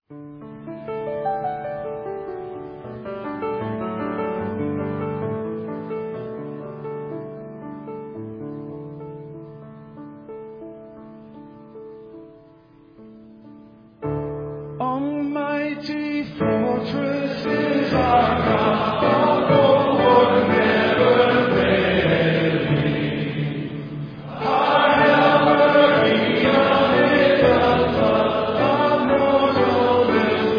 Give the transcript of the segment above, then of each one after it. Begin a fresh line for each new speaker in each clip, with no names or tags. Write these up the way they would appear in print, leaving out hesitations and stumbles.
Almighty fortress is our God, our Lord never failing. Our helper, He omnipotent, our mortal will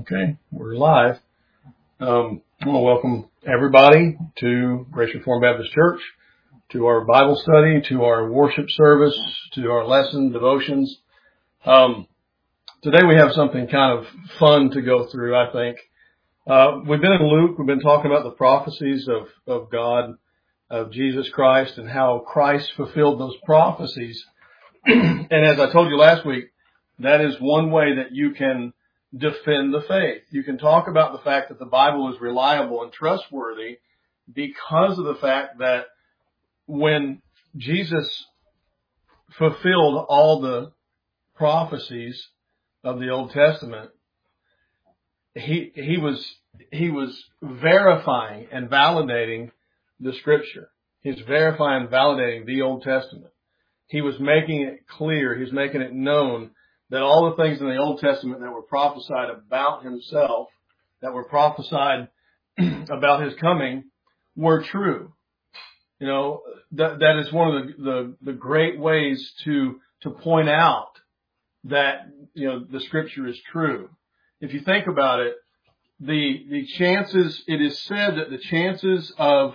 Okay, we're live. I want to welcome everybody to Grace Reformed Baptist Church, to our Bible study, to our worship service, to our lesson devotions. Today we have something kind of fun to go through, I think. We've been in Luke. We've been talking about the prophecies of God, of Jesus Christ, and how Christ fulfilled those prophecies. And as I told you last week, that is one way that you can defend the faith. You can talk about the fact that the Bible is reliable and trustworthy because of the fact that when Jesus fulfilled all the prophecies of the Old Testament, he was verifying and validating the Scripture. He's verifying and validating the Old Testament. He was making it clear, he was making it known that all the things in the Old Testament that were prophesied about himself, that were prophesied about his coming, were true. You know, that is one of the great ways to point out that, you know, the Scripture is true. If you think about it, the chances, it is said that the chances of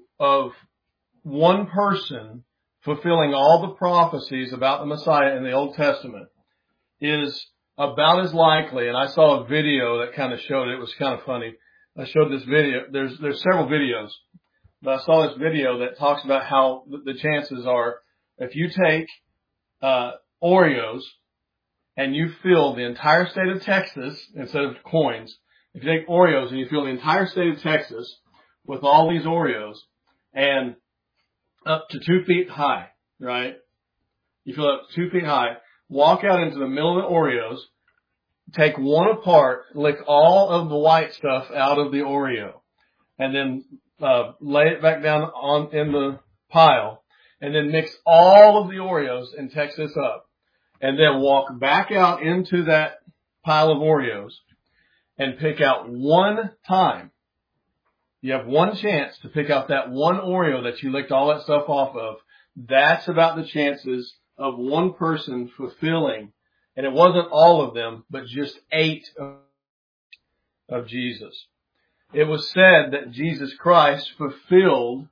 one person fulfilling all the prophecies about the Messiah in the Old Testament is about as likely, and I saw a video that kind of showed it. It was kind of funny. I showed this video. There's several videos, but I saw this video that talks about how the chances are if you take Oreos and you fill the entire state of Texas instead of coins. If you take Oreos and you fill the entire state of Texas with all these Oreos and up to 2 feet high, right? You fill it up to 2 feet high. Walk out into the middle of the Oreos, take one apart, lick all of the white stuff out of the Oreo, and then lay it back down in the pile, and then mix all of the Oreos and tex this up, and then walk back out into that pile of Oreos and pick out one time. You have one chance to pick out that one Oreo that you licked all that stuff off of. That's about the chances of one person fulfilling, and it wasn't all of them, but just 8 of Jesus. It was said that Jesus Christ fulfilled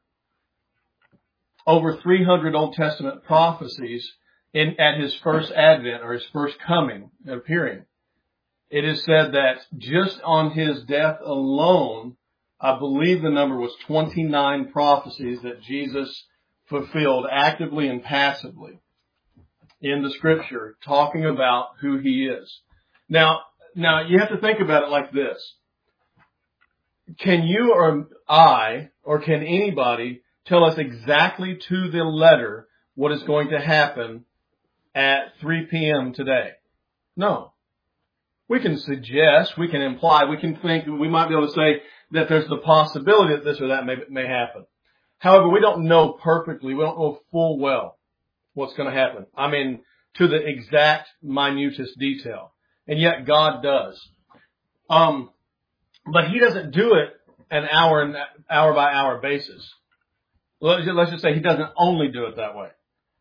over 300 Old Testament prophecies at his first advent or his first coming, appearing. It is said that just on his death alone, I believe the number was 29 prophecies that Jesus fulfilled actively and passively in the Scripture, talking about who he is. Now you have to think about it like this. Can you or I, or can anybody tell us exactly to the letter what is going to happen at 3 p.m. today? No. We can suggest, we can imply, we can think, we might be able to say that there's the possibility that this or that may happen. However, we don't know perfectly, we don't know full well what's going to happen. I mean, to the exact minutest detail. And yet God does. But he doesn't do it an hour by hour basis. Let's just say he doesn't only do it that way.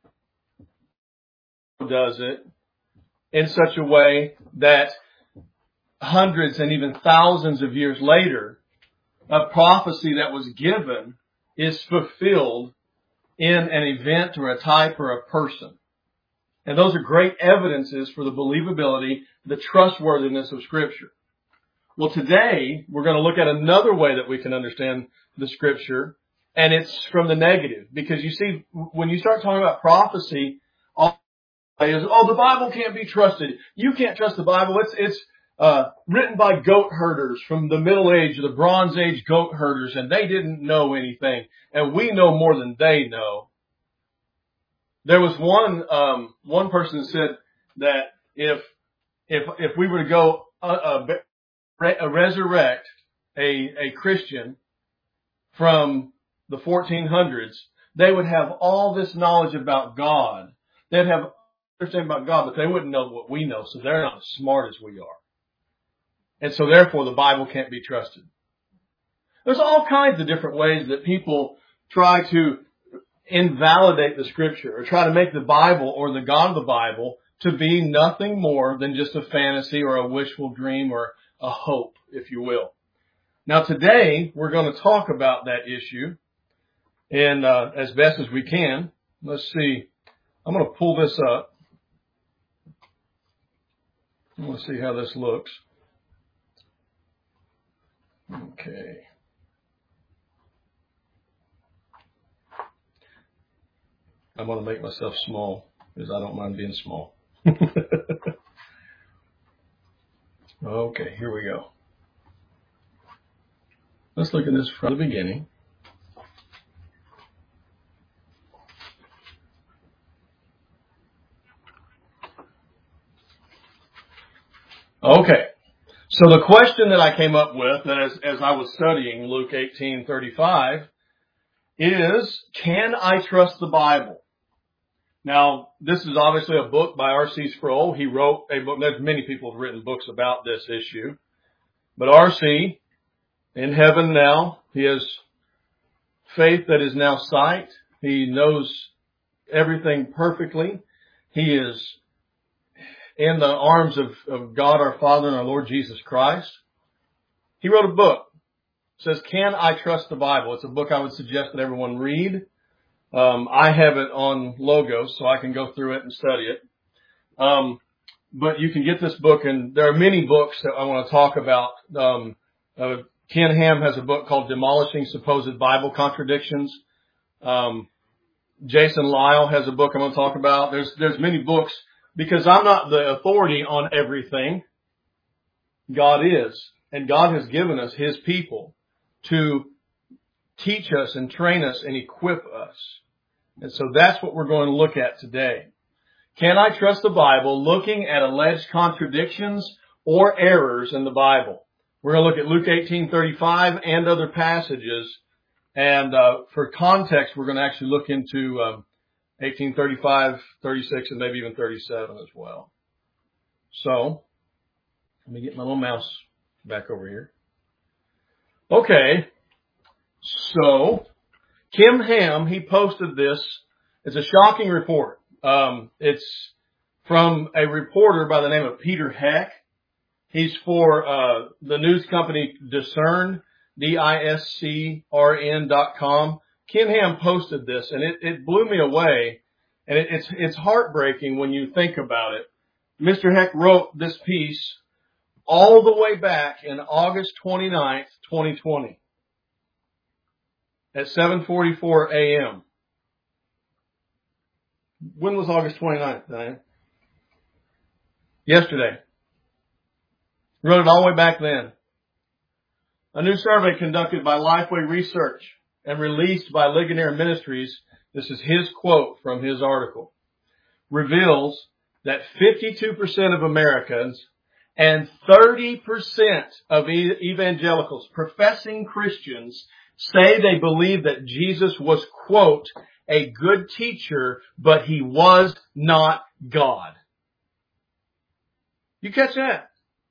He does it in such a way that hundreds and even thousands of years later, a prophecy that was given is fulfilled in an event or a type or a person. And those are great evidences for the believability, the trustworthiness of Scripture. Well, today we're going to look at another way that we can understand the Scripture, and it's from the negative. Because you see, when you start talking about prophecy, all is, the Bible can't be trusted. You can't trust the Bible. It's written by goat herders from the Middle Age, the Bronze Age goat herders, and they didn't know anything, and we know more than they know. There was one person said that if we were to go resurrect a Christian from the 1400s, they would have all this knowledge about God. They'd have understanding about God, but they wouldn't know what we know, so they're not as smart as we are. And so therefore the Bible can't be trusted. There's all kinds of different ways that people try to invalidate the Scripture or try to make the Bible or the God of the Bible to be nothing more than just a fantasy or a wishful dream or a hope, if you will. Now today, we're going to talk about that issue, and as best as we can. Let's see. I'm going to pull this up. I want to see how this looks. Okay. I'm going to make myself small because I don't mind being small. Okay, here we go. Let's look at this from the beginning. Okay. So the question that I came up with, as I was studying Luke 18:35, is, can I trust the Bible? Now, this is obviously a book by R.C. Sproul. He wrote a book. There's many people who have written books about this issue. But R.C., in heaven now, he has faith that is now sight. He knows everything perfectly. He is in the arms of God our Father and our Lord Jesus Christ. He wrote a book. It says, Can I Trust the Bible? It's a book I would suggest that everyone read. I have it on Logos, so I can go through it and study it. But you can get this book, and there are many books that I want to talk about. Ken Ham has a book called Demolishing Supposed Bible Contradictions. Jason Lyle has a book I'm going to talk about. There's many books, because I'm not the authority on everything. God is. And God has given us His people to teach us and train us and equip us. And so that's what we're going to look at today. Can I trust the Bible, looking at alleged contradictions or errors in the Bible? We're going to look at Luke 18:35 and other passages. And for context, we're going to actually look into 18:35, 36, and maybe even 37 as well. So, let me get my little mouse back over here. Okay. So, Kim Ham, he posted this. It's a shocking report. It's from a reporter by the name of Peter Heck. He's for the news company Discern, DISCRN.com. Kim Ham posted this, and it blew me away. And it's heartbreaking when you think about it. Mr. Heck wrote this piece all the way back in August 29th, 2020. At 7:44 a.m. When was August 29th, Diane? Yesterday. Wrote it all the way back then. A new survey conducted by Lifeway Research and released by Ligonier Ministries, this is his quote from his article, reveals that 52% of Americans and 30% of evangelicals, professing Christians, say they believe that Jesus was, quote, a good teacher, but he was not God. You catch that?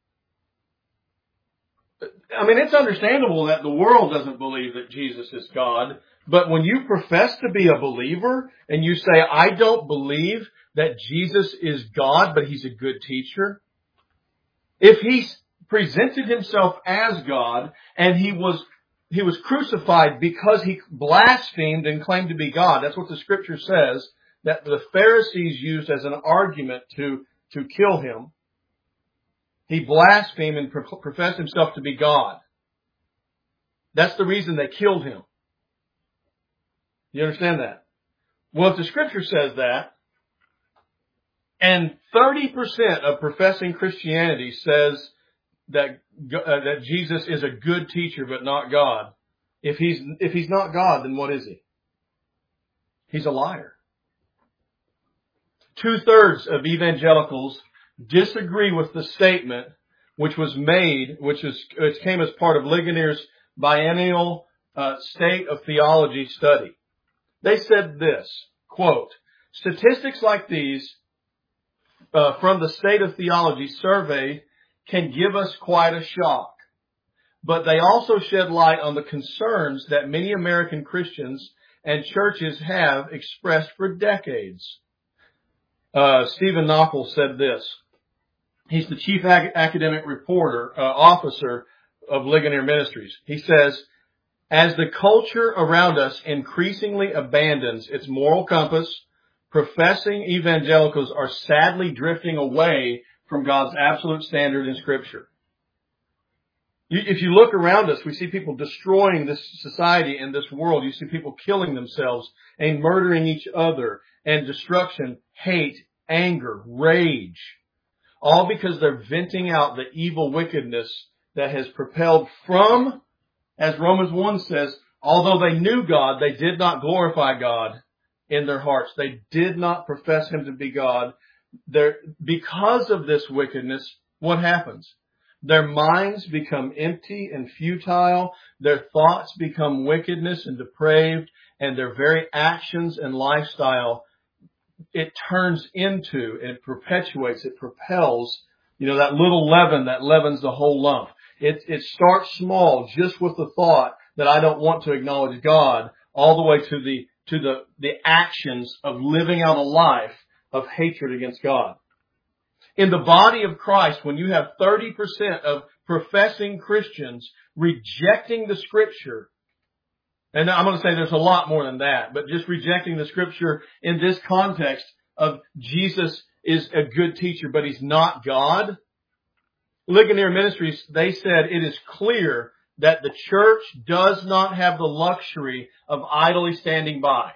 I mean, it's understandable that the world doesn't believe that Jesus is God, but when you profess to be a believer and you say, I don't believe that Jesus is God, but he's a good teacher, if he presented himself as God and he was crucified because he blasphemed and claimed to be God. That's what the scripture says, that the Pharisees used as an argument to kill him. He blasphemed and professed himself to be God. That's the reason they killed him. You understand that? Well, if the scripture says that, and 30% of professing Christianity says that Jesus is a good teacher but not God. If he's not God, then what is he? He's a liar. 2/3 of evangelicals disagree with the statement which was made, which came as part of Ligonier's biennial State of Theology study. They said this, quote, statistics like these from the State of Theology survey can give us quite a shock, but they also shed light on the concerns that many American Christians and churches have expressed for decades. Stephen Knopple said this, He's the chief academic officer of Ligonier Ministries. He says, as the culture around us increasingly abandons its moral compass, professing evangelicals are sadly drifting away from God's absolute standard in Scripture. If you look around us, we see people destroying this society and this world. You see people killing themselves and murdering each other, and destruction, hate, anger, rage. All because they're venting out the evil wickedness that has propelled from, as Romans 1 says, although they knew God, they did not glorify God in their hearts. They did not profess Him to be God. Because of this wickedness, what happens? Their minds become empty and futile. Their thoughts become wickedness and depraved. And their very actions and lifestyle, it turns into, it perpetuates, it propels, that little leaven that leavens the whole lump. It starts small, just with the thought that I don't want to acknowledge God, all the way to the actions of living out a life of hatred against God. In the body of Christ, when you have 30% of professing Christians rejecting the Scripture, and I'm going to say there's a lot more than that, but just rejecting the Scripture in this context of Jesus is a good teacher, but He's not God. Ligonier Ministries, they said it is clear that the church does not have the luxury of idly standing by.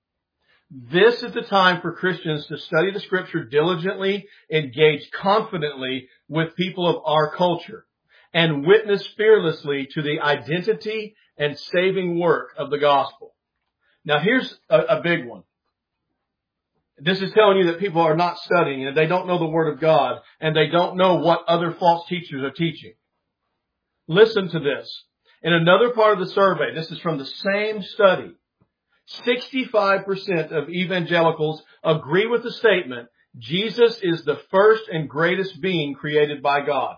This is the time for Christians to study the Scripture diligently, engage confidently with people of our culture, and witness fearlessly to the identity and saving work of the gospel. Now here's a big one. This is telling you that people are not studying and they don't know the Word of God and they don't know what other false teachers are teaching. Listen to this. In another part of the survey, this is from the same study, 65% of evangelicals agree with the statement, Jesus is the first and greatest being created by God.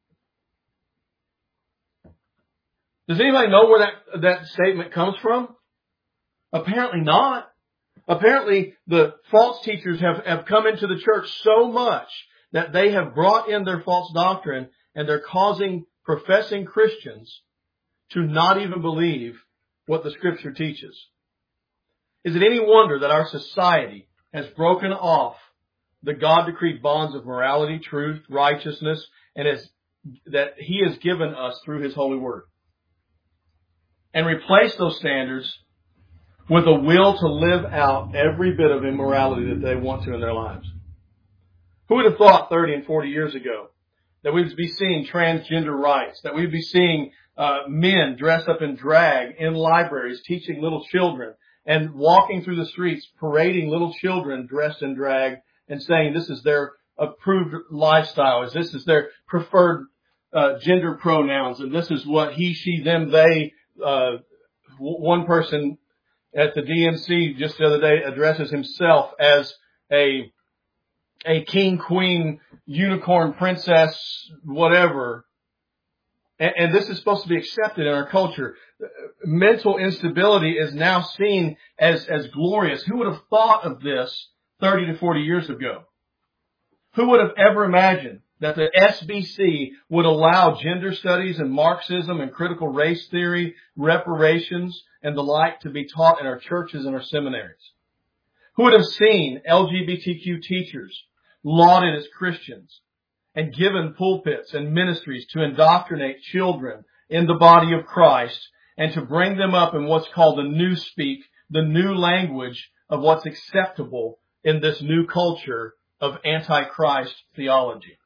Does anybody know where that statement comes from? Apparently not. Apparently the false teachers have come into the church so much that they have brought in their false doctrine, and they're causing professing Christians to not even believe what the Scripture teaches. Is it any wonder that our society has broken off the God-decreed bonds of morality, truth, righteousness, and that He has given us through His holy Word, and replaced those standards with a will to live out every bit of immorality that they want to in their lives? Who would have thought 30 and 40 years ago that we would be seeing transgender rights, that we would be seeing men dressed up in drag in libraries teaching little children, and walking through the streets parading little children dressed in drag and saying this is their approved lifestyle, this is their preferred gender pronouns, and this is what he, she, them, they. One person at the DNC just the other day addresses himself as a king, queen, unicorn, princess, whatever. And this is supposed to be accepted in our culture. Mental instability is now seen as glorious. Who would have thought of this 30 to 40 years ago? Who would have ever imagined that the SBC would allow gender studies and Marxism and critical race theory, reparations, and the like to be taught in our churches and our seminaries? Who would have seen LGBTQ teachers lauded as Christians and given pulpits and ministries to indoctrinate children in the body of Christ and to bring them up in what's called the new speak, the new language of what's acceptable in this new culture of Antichrist theology?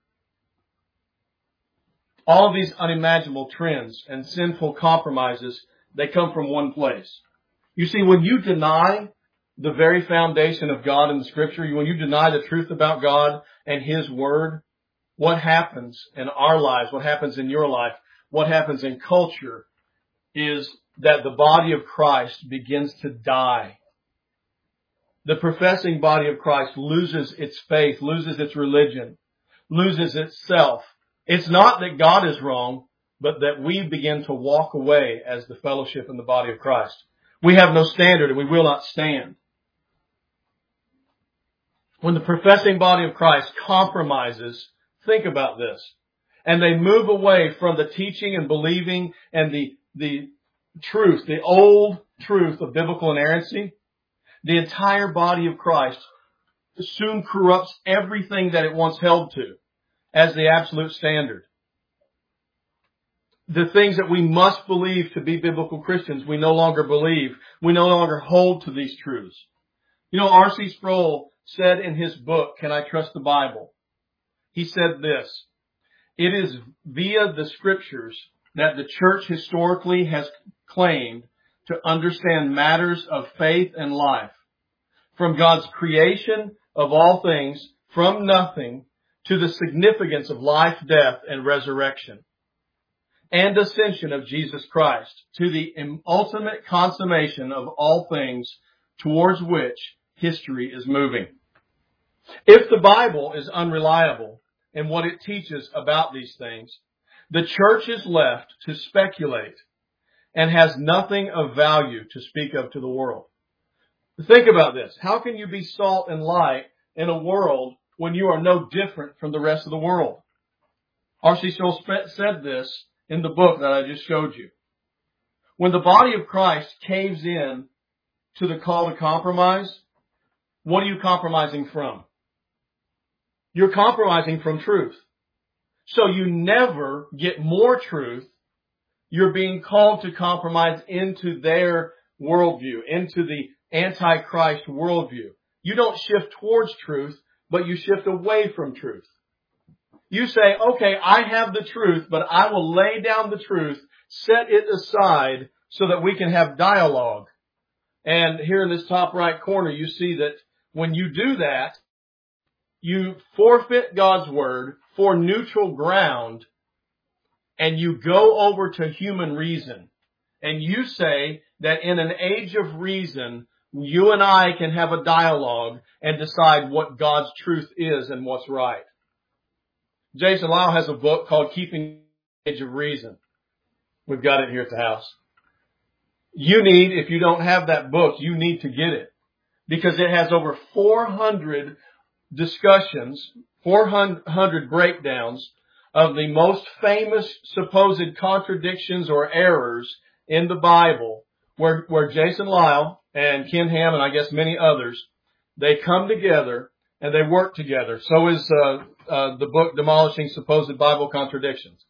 All of these unimaginable trends and sinful compromises, they come from one place. You see, when you deny the very foundation of God in the Scripture, when you deny the truth about God and His Word, what happens in our lives, what happens in your life, what happens in culture is that the body of Christ begins to die. The professing body of Christ loses its faith, loses its religion, loses itself. It's not that God is wrong, but that we begin to walk away as the fellowship in the body of Christ. We have no standard and we will not stand. When the professing body of Christ compromises think about this. And they move away from the teaching and believing and the truth, the old truth of biblical inerrancy. The entire body of Christ soon corrupts everything that it once held to as the absolute standard. The things that we must believe to be biblical Christians, we no longer believe. We no longer hold to these truths. You know, R.C. Sproul said in his book, Can I Trust the Bible? He said this, it is via the scriptures that the church historically has claimed to understand matters of faith and life. From God's creation of all things, from nothing, to the significance of life, death, and resurrection, and ascension of Jesus Christ, to the ultimate consummation of all things towards which history is moving. If the Bible is unreliable in what it teaches about these things, the church is left to speculate and has nothing of value to speak of to the world. Think about this. How can you be salt and light in a world when you are no different from the rest of the world? R.C. Sproul said this in the book that I just showed you. When the body of Christ caves in to the call to compromise, what are you compromising from? You're compromising from truth. So you never get more truth. You're being called to compromise into their worldview, into the Antichrist worldview. You don't shift towards truth, but you shift away from truth. You say, okay, I have the truth, but I will lay down the truth, set it aside so that we can have dialogue. And here in this top right corner, you see that when you do that, you forfeit God's word for neutral ground, and you go over to human reason. And you say that in an age of reason, you and I can have a dialogue and decide what God's truth is and what's right. Jason Lyle has a book called Keeping the Age of Reason. We've got it here at the house. If you don't have that book, you need to get it. Because it has over 400 discussions, 400 breakdowns of the most famous supposed contradictions or errors in the Bible, where Jason Lyle and Ken Ham and I guess many others, they come together and they work together. So is the book Demolishing Supposed Bible Contradictions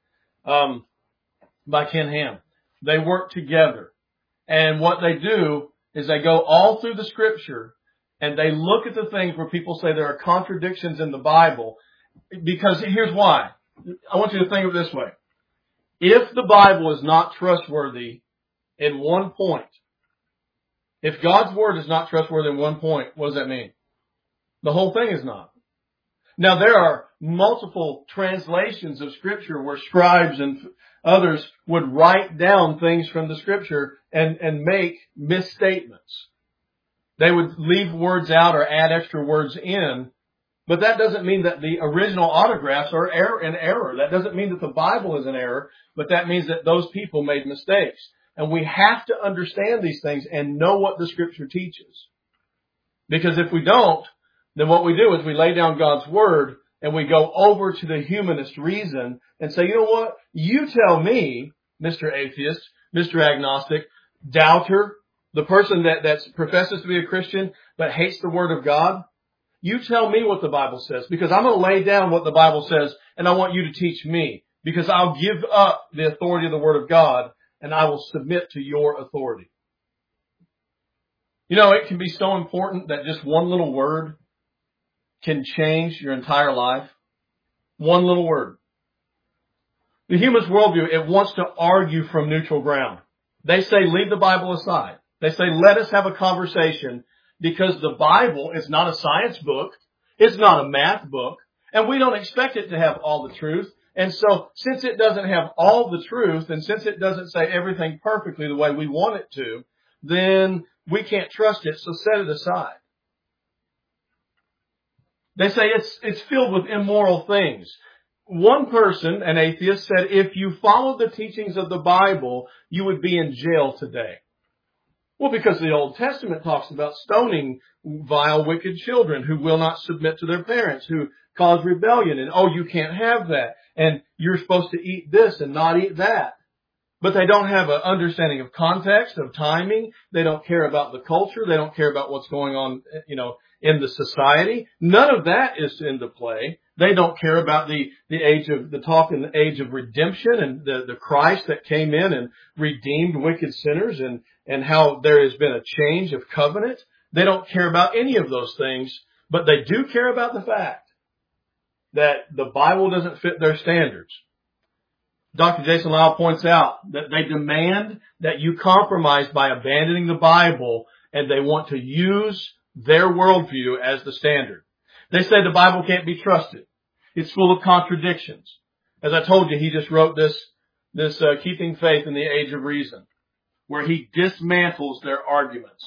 by Ken Ham. They work together. And what they do is they go all through the scripture and they look at the things where people say there are contradictions in the Bible. Because here's why. I want you to think of it this way. If the Bible is not trustworthy in one point, if God's word is not trustworthy in one point, what does that mean? The whole thing is not. Now there are multiple translations of scripture where scribes and others would write down things from the scripture and make misstatements. They would leave words out or add extra words in, but that doesn't mean that the original autographs are in error. That doesn't mean that the Bible is in error, but that means that those people made mistakes. And we have to understand these things and know what the scripture teaches. Because if we don't, then what we do is we lay down God's word and we go over to the humanist reason and say, you know what? You tell me, Mr. Atheist, Mr. Agnostic, doubter, the person that professes to be a Christian but hates the word of God, you tell me what the Bible says, because I'm going to lay down what the Bible says and I want you to teach me, because I'll give up the authority of the word of God and I will submit to your authority. You know, it can be so important that just one little word can change your entire life. One little word. The humanist worldview, it wants to argue from neutral ground. They say, leave the Bible aside. They say, let us have a conversation, because the Bible is not a science book. It's not a math book. And we don't expect it to have all the truth. And so, since it doesn't have all the truth, and since it doesn't say everything perfectly the way we want it to, then we can't trust it, so set it aside. They say it's filled with immoral things. One person, an atheist, said if you followed the teachings of the Bible, you would be in jail today. Well, because the Old Testament talks about stoning vile, wicked children who will not submit to their parents, who cause rebellion. And, oh, you can't have that. And you're supposed to eat this and not eat that. But they don't have an understanding of context, of timing. They don't care about the culture. They don't care about what's going on, in the society. None of that is into play. They don't care about the talk in the age of redemption and the Christ that came in and redeemed wicked sinners and how there has been a change of covenant. They don't care about any of those things, but they do care about the fact that the Bible doesn't fit their standards. Dr. Jason Lyle points out that they demand that you compromise by abandoning the Bible, and they want to use their worldview as the standard. They say the Bible can't be trusted. It's full of contradictions. As I told you, he just wrote this Keeping Faith in the Age of Reason, where he dismantles their arguments.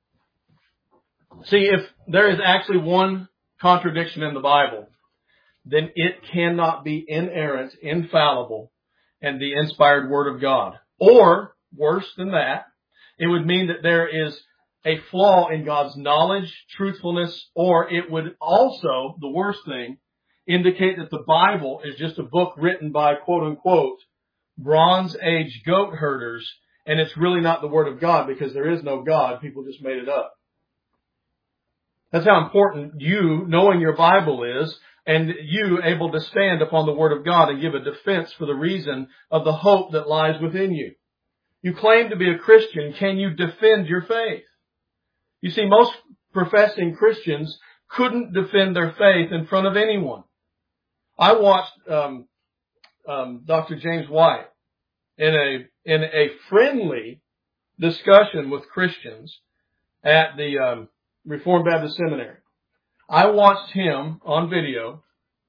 See, if there is actually one contradiction in the Bible, then it cannot be inerrant, infallible, and the inspired Word of God. Or, worse than that, it would mean that there is a flaw in God's knowledge, truthfulness, or it would also, the worst thing, indicate that the Bible is just a book written by, quote unquote, Bronze Age goat herders, and it's really not the Word of God because there is no God. People just made it up. That's how important you, knowing your Bible is, and you able to stand upon the Word of God and give a defense for the reason of the hope that lies within you. You claim to be a Christian. Can you defend your faith? You see, most professing Christians couldn't defend their faith in front of anyone. I watched Dr. James White in a friendly discussion with Christians at the Reformed Baptist Seminary. I watched him on video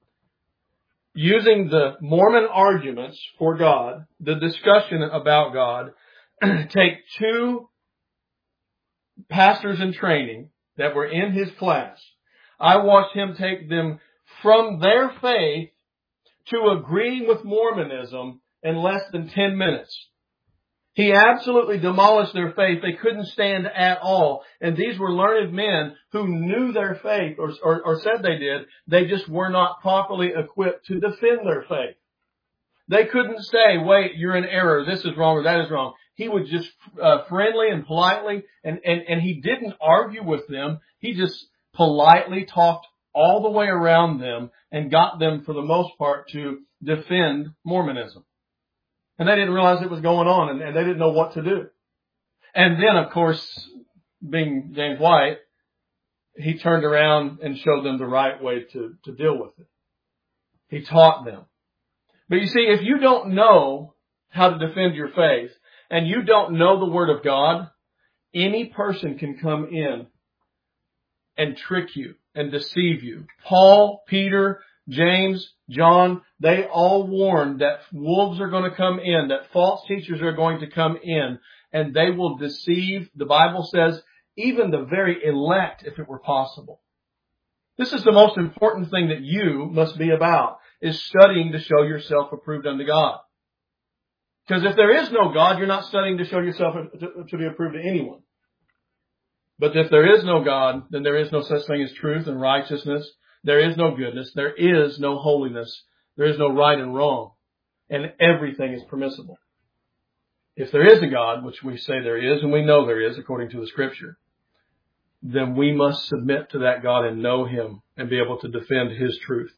using the Mormon arguments for God, the discussion about God, take two pastors in training that were in his class. I watched him take them from their faith to agreeing with Mormonism in less than 10 minutes. He absolutely demolished their faith. They couldn't stand at all. And these were learned men who knew their faith or said they did. They just were not properly equipped to defend their faith. They couldn't say, wait, you're in error. This is wrong or that is wrong. He would just friendly and politely, and he didn't argue with them. He just politely talked all the way around them and got them, for the most part, to defend Mormonism. And they didn't realize it was going on, and they didn't know what to do. And then, of course, being James White, he turned around and showed them the right way to deal with it. He taught them. But you see, if you don't know how to defend your faith, and you don't know the Word of God, any person can come in and trick you and deceive you. Paul, Peter, James, John, they all warned that wolves are going to come in, that false teachers are going to come in, and they will deceive, the Bible says, even the very elect, if it were possible. This is the most important thing that you must be about, is studying to show yourself approved unto God. Because if there is no God, you're not studying to show yourself to be approved to anyone. But if there is no God, then there is no such thing as truth and righteousness. There is no goodness. There is no holiness. There is no right and wrong. And everything is permissible. If there is a God, which we say there is, and we know there is according to the Scripture, then we must submit to that God and know Him and be able to defend His truth.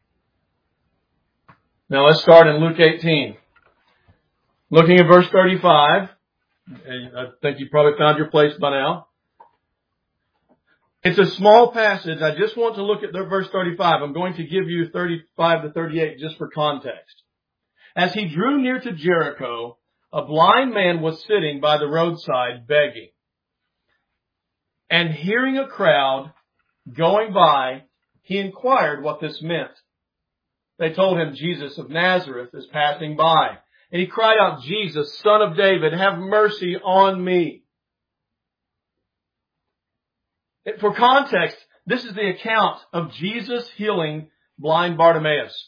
Now let's start in Luke 18. Looking at verse 35, I think you probably found your place by now. It's a small passage. I just want to look at verse 35. I'm going to give you 35 to 38 just for context. As he drew near to Jericho, a blind man was sitting by the roadside begging. And hearing a crowd going by, he inquired what this meant. They told him, Jesus of Nazareth is passing by. And he cried out, Jesus, Son of David, have mercy on me. For context, this is the account of Jesus healing blind Bartimaeus.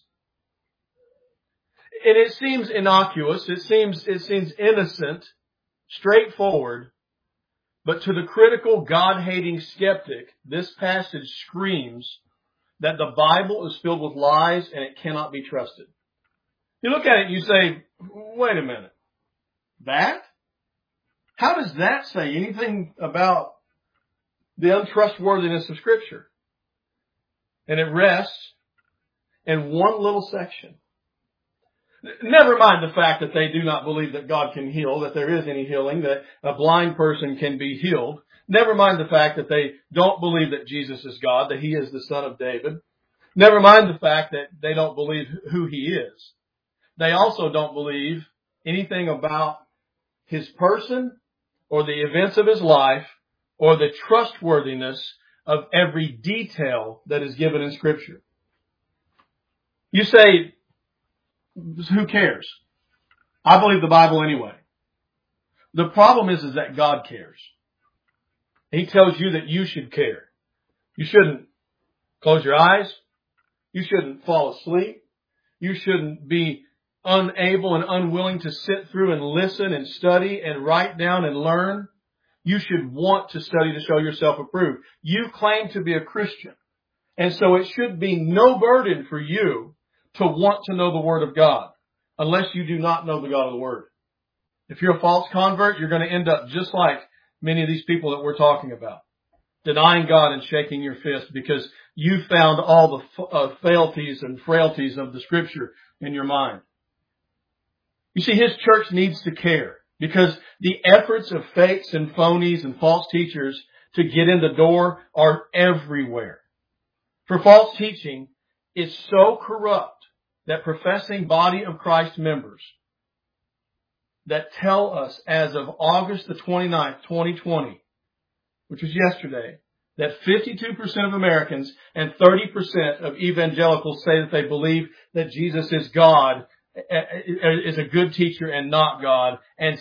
And it seems innocuous, it seems innocent, straightforward, but to the critical, God-hating skeptic, this passage screams that the Bible is filled with lies and it cannot be trusted. You look at it and you say, wait a minute. That? How does that say anything about the untrustworthiness of Scripture? And it rests in one little section. Never mind the fact that they do not believe that God can heal, that there is any healing, that a blind person can be healed. Never mind the fact that they don't believe that Jesus is God, that He is the Son of David. Never mind the fact that they don't believe who He is. They also don't believe anything about His person or the events of His life or the trustworthiness of every detail that is given in Scripture. You say, who cares? I believe the Bible anyway. The problem is that God cares. He tells you that you should care. You shouldn't close your eyes. You shouldn't fall asleep. You shouldn't be unable and unwilling to sit through and listen and study and write down and learn. You should want to study to show yourself approved. You claim to be a Christian. And so it should be no burden for you to want to know the Word of God, unless you do not know the God of the Word. If you're a false convert, you're going to end up just like many of these people that we're talking about, denying God and shaking your fist because you found all the failties and frailties of the Scripture in your mind. You see, His church needs to care because the efforts of fakes and phonies and false teachers to get in the door are everywhere. For false teaching is so corrupt that professing body of Christ members that tell us as of August the 29th, 2020, which was yesterday, that 52% of Americans and 30% of evangelicals say that they believe that Jesus is God, is a good teacher and not God, and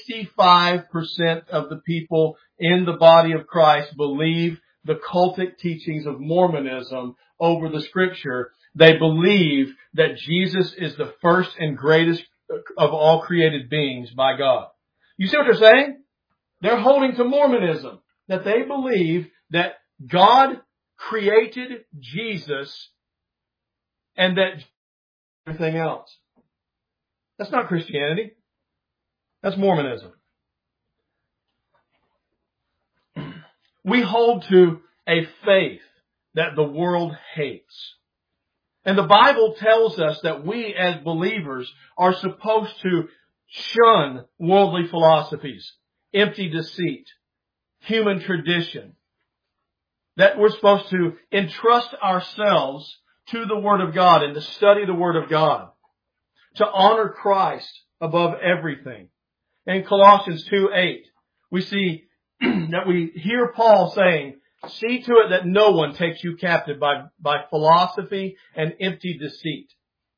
65% of the people in the body of Christ believe the cultic teachings of Mormonism over the Scripture. They believe that Jesus is the first and greatest of all created beings by God. You see what they're saying? They're holding to Mormonism, that they believe that God created Jesus and that everything else. That's not Christianity. That's Mormonism. We hold to a faith that the world hates. And the Bible tells us that we as believers are supposed to shun worldly philosophies, empty deceit, human tradition. That we're supposed to entrust ourselves to the Word of God and to study the Word of God, to honor Christ above everything. In Colossians 2:8, we see that we hear Paul saying, see to it that no one takes you captive by philosophy and empty deceit.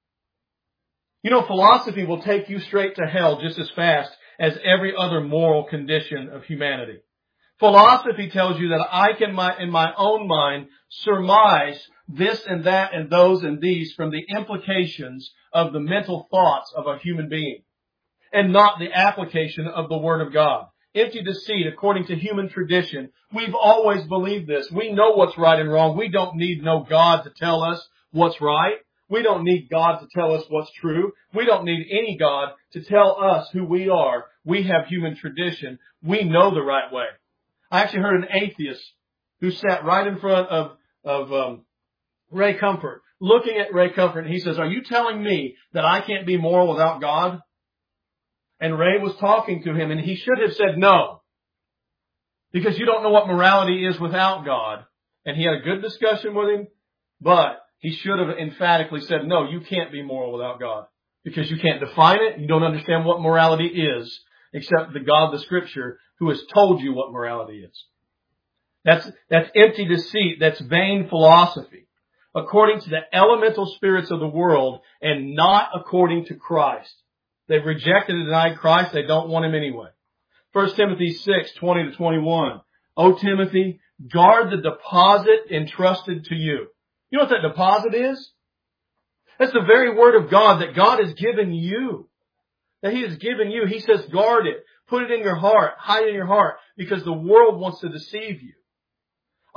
You know, philosophy will take you straight to hell just as fast as every other moral condition of humanity. Philosophy tells you that I can, in my own mind, surmise this and that and those and these from the implications of the mental thoughts of a human being, and not the application of the Word of God. Empty deceit according to human tradition. We've always believed this. We know what's right and wrong. We don't need no God to tell us what's right. We don't need God to tell us what's true. We don't need any God to tell us who we are. We have human tradition. We know the right way. I actually heard an atheist who sat right in front of Ray Comfort, looking at Ray Comfort, and he says, are you telling me that I can't be moral without God? And Ray was talking to him, and he should have said no, because you don't know what morality is without God. And he had a good discussion with him, but he should have emphatically said, no, you can't be moral without God, because you can't define it. You don't understand what morality is, except the God of the Scripture who has told you what morality is. That's empty deceit. That's vain philosophy, according to the elemental spirits of the world and not according to Christ. They've rejected and denied Christ. They don't want Him anyway. 1 Timothy 6:20-21. O Timothy, guard the deposit entrusted to you. You know what that deposit is? That's the very Word of God that God has given you. That He has given you. He says guard it. Put it in your heart. Hide it in your heart. Because the world wants to deceive you.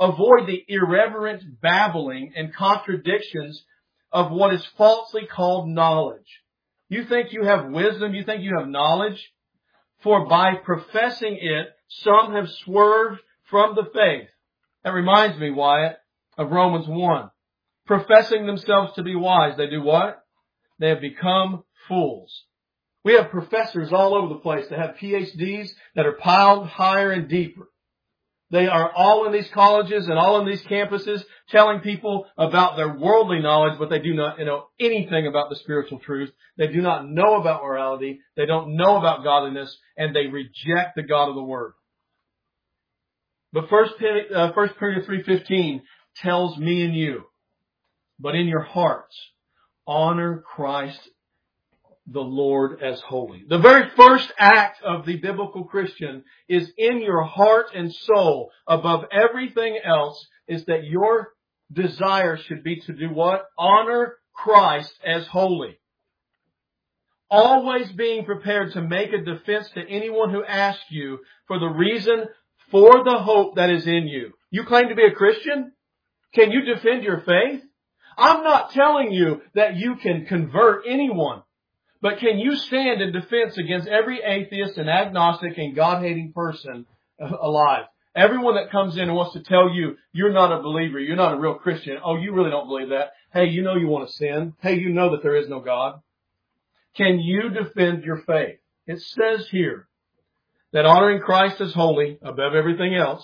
avoid the irreverent babbling and contradictions of what is falsely called knowledge. You think you have wisdom, you think you have knowledge, for by professing it, some have swerved from the faith. That reminds me, Wyatt, of Romans 1. Professing themselves to be wise, they do what? They have become fools. We have professors all over the place that have PhDs that are piled higher and deeper. They are all in these colleges and all in these campuses telling people about their worldly knowledge, but they do not know anything about the spiritual truth. They do not know about morality. They don't know about godliness, and they reject the God of the Word. But 1 Peter 3:15 tells me and you, but in your hearts, honor Christ the Lord as holy. The very first act of the biblical Christian is in your heart and soul, above everything else, is that your desire should be to do what? Honor Christ as holy. Always being prepared to make a defense to anyone who asks you for the reason for the hope that is in you. You claim to be a Christian? Can you defend your faith? I'm not telling you that you can convert anyone. But can you stand in defense against every atheist and agnostic and God-hating person alive? Everyone that comes in and wants to tell you, you're not a believer, you're not a real Christian. Oh, you really don't believe that. Hey, you know you want to sin. Hey, you know that there is no God. Can you defend your faith? It says here that honoring Christ as holy above everything else,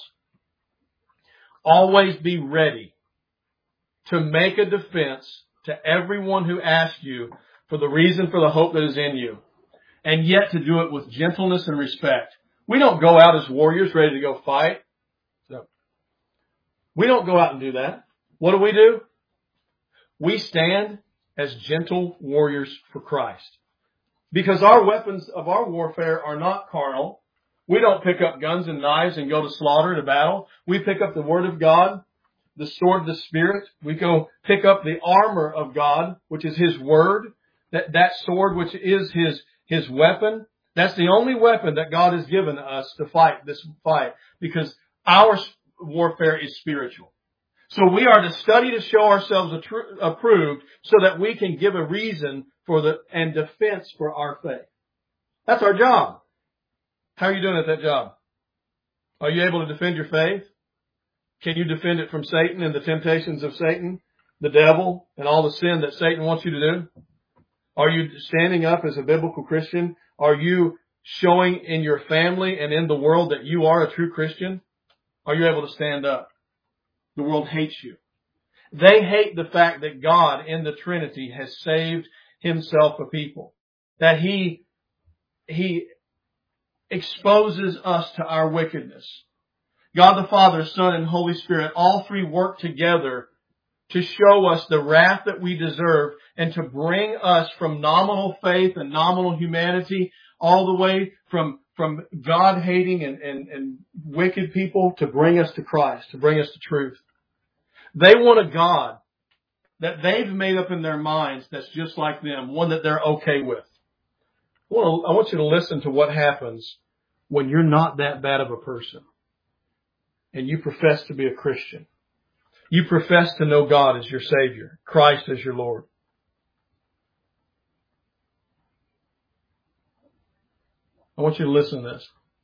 always be ready to make a defense to everyone who asks you for the reason for the hope that is in you, and yet to do it with gentleness and respect. We don't go out as warriors ready to go fight. So, we don't go out and do that. What do? We stand as gentle warriors for Christ. Because our weapons of our warfare are not carnal. We don't pick up guns and knives and go to slaughter to battle. We pick up the Word of God, the sword of the Spirit. We go pick up the armor of God, which is His Word. That sword, which is His weapon, that's the only weapon that God has given us to fight this fight, because our warfare is spiritual. So we are to study to show ourselves approved, so that we can give a reason and defense for our faith. That's our job. How are you doing at that job? Are you able to defend your faith? Can you defend it from Satan and the temptations of Satan, the devil, and all the sin that Satan wants you to do? Are you standing up as a biblical Christian? Are you showing in your family and in the world that you are a true Christian? Are you able to stand up? The world hates you. They hate the fact that God in the Trinity has saved Himself a people. That He exposes us to our wickedness. God the Father, Son, and Holy Spirit, all three work together to show us the wrath that we deserve and to bring us from nominal faith and nominal humanity all the way from God-hating and wicked people to bring us to Christ, to bring us to truth. They want a God that they've made up in their minds that's just like them, one that they're okay with. I want you to listen to what happens when you're not that bad of a person and you profess to be a Christian. You profess to know God as your Savior, Christ as your Lord. I want you to listen to this.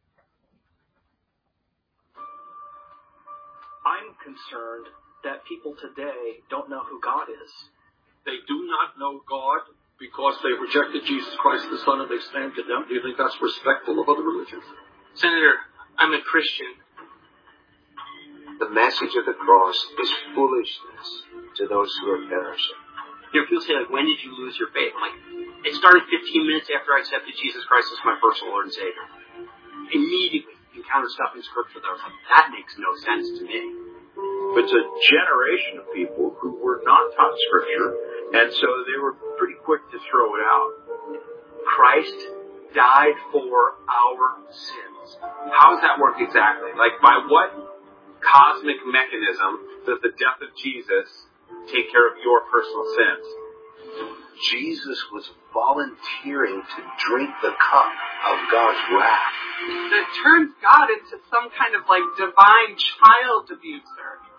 I'm concerned that people today don't know who God is.
They do not know God because they rejected Jesus Christ the Son and they stand condemned. Do you think that's respectful of other religions?
Senator, I'm a Christian.
The message of the cross is foolishness to those who are perishing.
You know, people say, like, when did you lose your faith? I'm like, it started 15 minutes after I accepted Jesus Christ as my personal Lord and Savior. Immediately encountered stuff in Scripture that I was like, that makes no sense to me.
It's a generation of people who were not taught Scripture, and so they were pretty quick to throw it out.
Christ died for our sins. How does that work exactly? Like, by what cosmic mechanism does the death of Jesus take care of your personal sins?
Jesus was volunteering to drink the cup of God's wrath.
That turns God into some kind of like divine child abuser.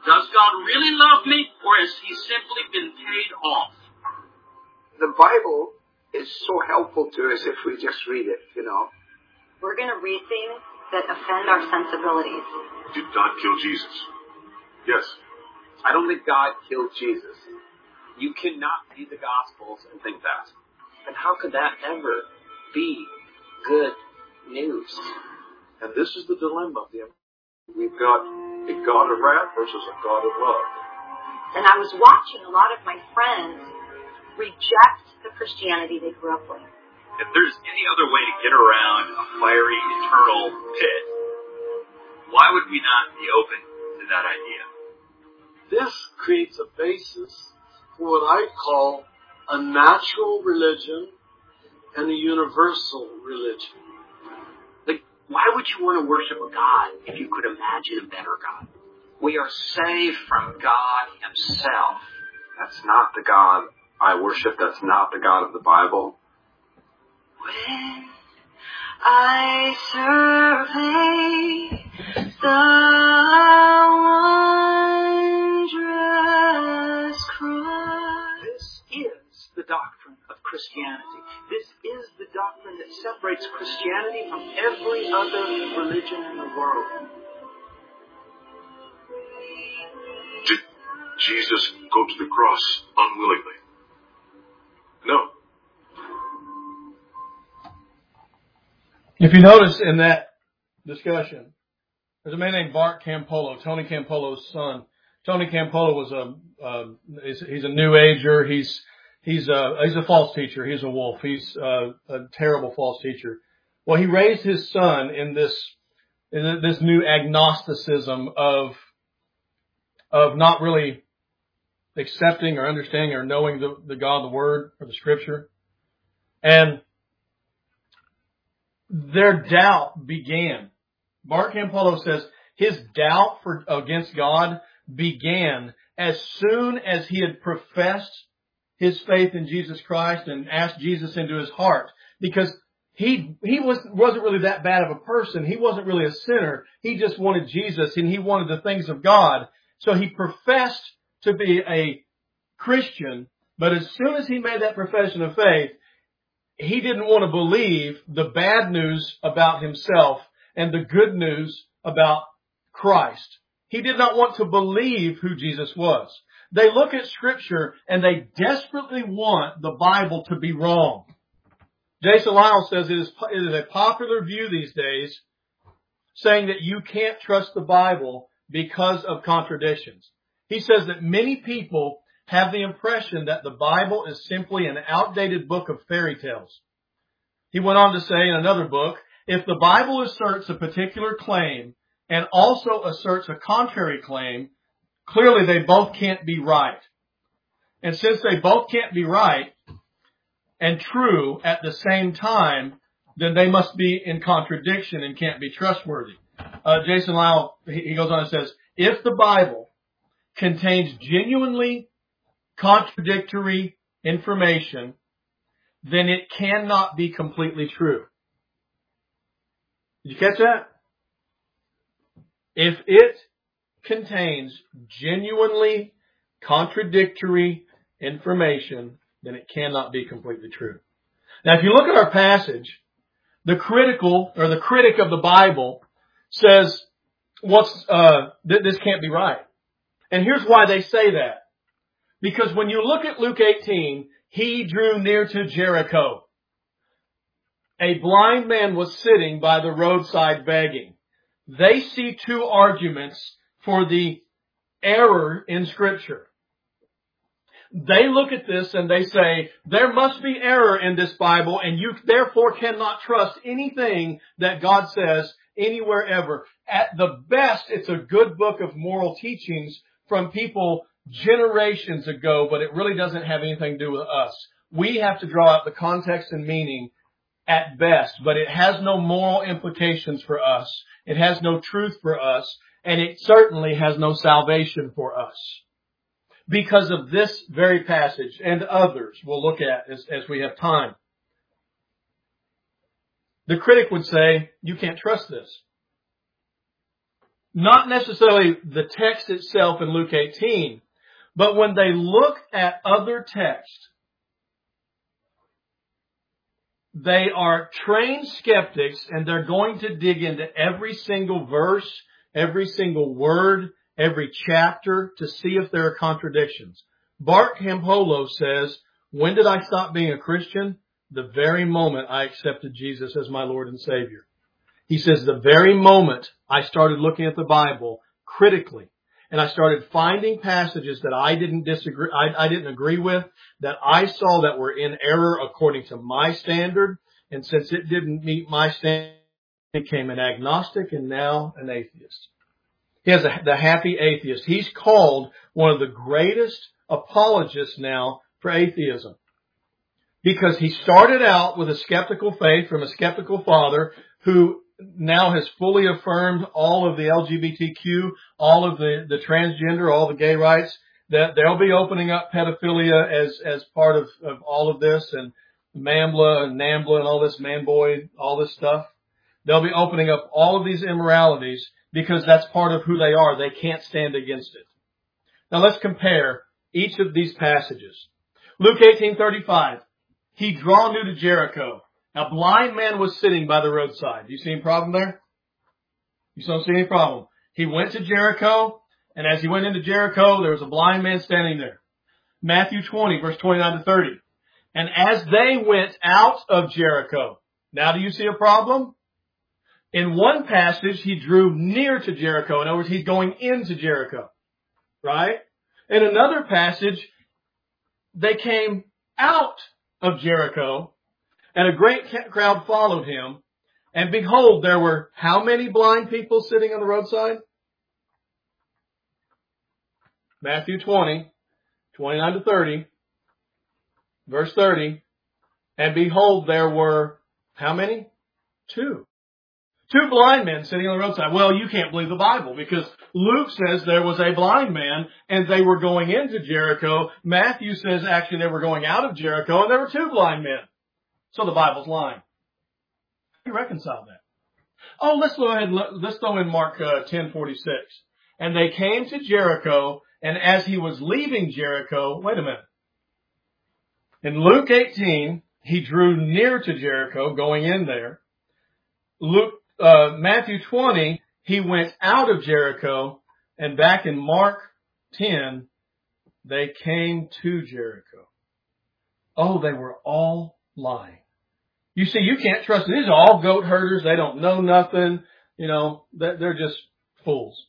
Does God really love me, or has He simply been paid off?
The Bible is so helpful to us if we just read it,
We're going to read things that offend our sensibilities.
Did God kill Jesus? Yes.
I don't think God killed Jesus. You cannot read the Gospels and think that.
And how could that ever be good news?
And this is the dilemma. We've got a God of wrath versus a God of love.
And I was watching a lot of my friends reject the Christianity they grew up with.
If there's any other way to get around a fiery, eternal pit, why would we not be open to that idea?
This creates a basis for what I call a natural religion and a universal religion.
Why would you want to worship a God if you could imagine a better God? We are saved from God Himself.
That's not the God I worship. That's not the God of the Bible.
When I survey the wondrous cross.
This is the doctrine of Christianity. This is the doctrine that separates Christianity from every other religion in the world.
Did Jesus go to the cross unwillingly? No.
If you notice in that discussion, there's a man named Bart Campolo, Tony Campolo's son. Tony Campolo was he's a New Ager. He's a false teacher. He's a wolf. He's a terrible false teacher. Well, he raised his son in this new agnosticism of not really accepting or understanding or knowing the God, the Word, or the Scripture. And their doubt began. Bart Campolo says his doubt against God began as soon as he had professed his faith in Jesus Christ and asked Jesus into his heart, because he wasn't really that bad of a person. He wasn't really a sinner. He just wanted Jesus and he wanted the things of God. So he professed to be a Christian, but as soon as he made that profession of faith, he didn't want to believe the bad news about himself and the good news about Christ. He did not want to believe who Jesus was. They look at Scripture and they desperately want the Bible to be wrong. Jason Lyle says it is a popular view these days saying that you can't trust the Bible because of contradictions. He says that many people have the impression that the Bible is simply an outdated book of fairy tales. He went on to say in another book, if the Bible asserts a particular claim and also asserts a contrary claim, clearly they both can't be right. And since they both can't be right and true at the same time, then they must be in contradiction and can't be trustworthy. Jason Lyle, he goes on and says, if the Bible contains genuinely contradictory information, then it cannot be completely true. Did you catch that? If it contains genuinely contradictory information, then it cannot be completely true. Now, if you look at our passage, the critic of the Bible says, this can't be right. And here's why they say that. Because when you look at Luke 18, he drew near to Jericho. A blind man was sitting by the roadside begging. They see two arguments for the error in Scripture. They look at this and they say, there must be error in this Bible, and you therefore cannot trust anything that God says anywhere ever. At the best, it's a good book of moral teachings from people generations ago, but it really doesn't have anything to do with us. We have to draw out the context and meaning at best, but it has no moral implications for us. It has no truth for us, and it certainly has no salvation for us. Because of this very passage and others we'll look at as we have time. The critic would say, you can't trust this. Not necessarily the text itself in Luke 18, but when they look at other texts, they are trained skeptics, and they're going to dig into every single verse, every single word, every chapter to see if there are contradictions. Bart Campolo says, when did I stop being a Christian? The very moment I accepted Jesus as my Lord and Savior. He says the very moment I started looking at the Bible critically, and I started finding passages that I didn't agree with, that I saw that were in error according to my standard, and since it didn't meet my standard, I became an agnostic and now an atheist. He has the happy atheist. He's called one of the greatest apologists now for atheism, because he started out with a skeptical faith from a skeptical father who now has fully affirmed all of the LGBTQ, all of the transgender, all the gay rights, that they'll be opening up pedophilia as part of all of this, and Mambla and Nambla and all this, man-boy, all this stuff. They'll be opening up all of these immoralities because that's part of who they are. They can't stand against it. Now let's compare each of these passages. Luke 18:35. He draw near to Jericho. A blind man was sitting by the roadside. Do you see any problem there? You don't see any problem. He went to Jericho, and as he went into Jericho, there was a blind man standing there. Matthew 20, verse 29 to 30. And as they went out of Jericho. Now do you see a problem? In one passage, he drew near to Jericho. In other words, he's going into Jericho. Right? In another passage, they came out of Jericho, and a great crowd followed him. And behold, there were how many blind people sitting on the roadside? Matthew 20, 29 to 30, verse 30. And behold, there were how many? Two blind men sitting on the roadside. Well, you can't believe the Bible because Luke says there was a blind man and they were going into Jericho. Matthew says actually they were going out of Jericho and there were two blind men. So the Bible's lying. How do you reconcile that? Oh, let's go ahead and let's throw in Mark 10:46. And they came to Jericho, and as he was leaving Jericho, wait a minute. In Luke 18, he drew near to Jericho, going in there. Matthew 20, he went out of Jericho, and back in Mark 10, they came to Jericho. Oh, they were all lying. You see, you can't trust them. These are all goat herders. They don't know nothing. You know, they're just fools.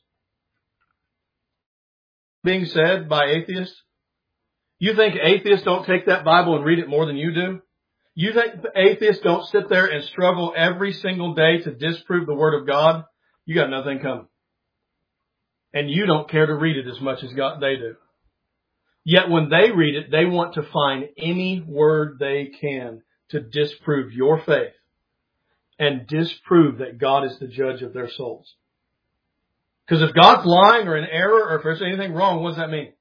Being said by atheists, you think atheists don't take that Bible and read it more than you do? You think atheists don't sit there and struggle every single day to disprove the Word of God? You got nothing coming. And you don't care to read it as much as they do. Yet when they read it, they want to find any word they can to disprove your faith and disprove that God is the judge of their souls. Because if God's lying or in error or if there's anything wrong, what does that mean?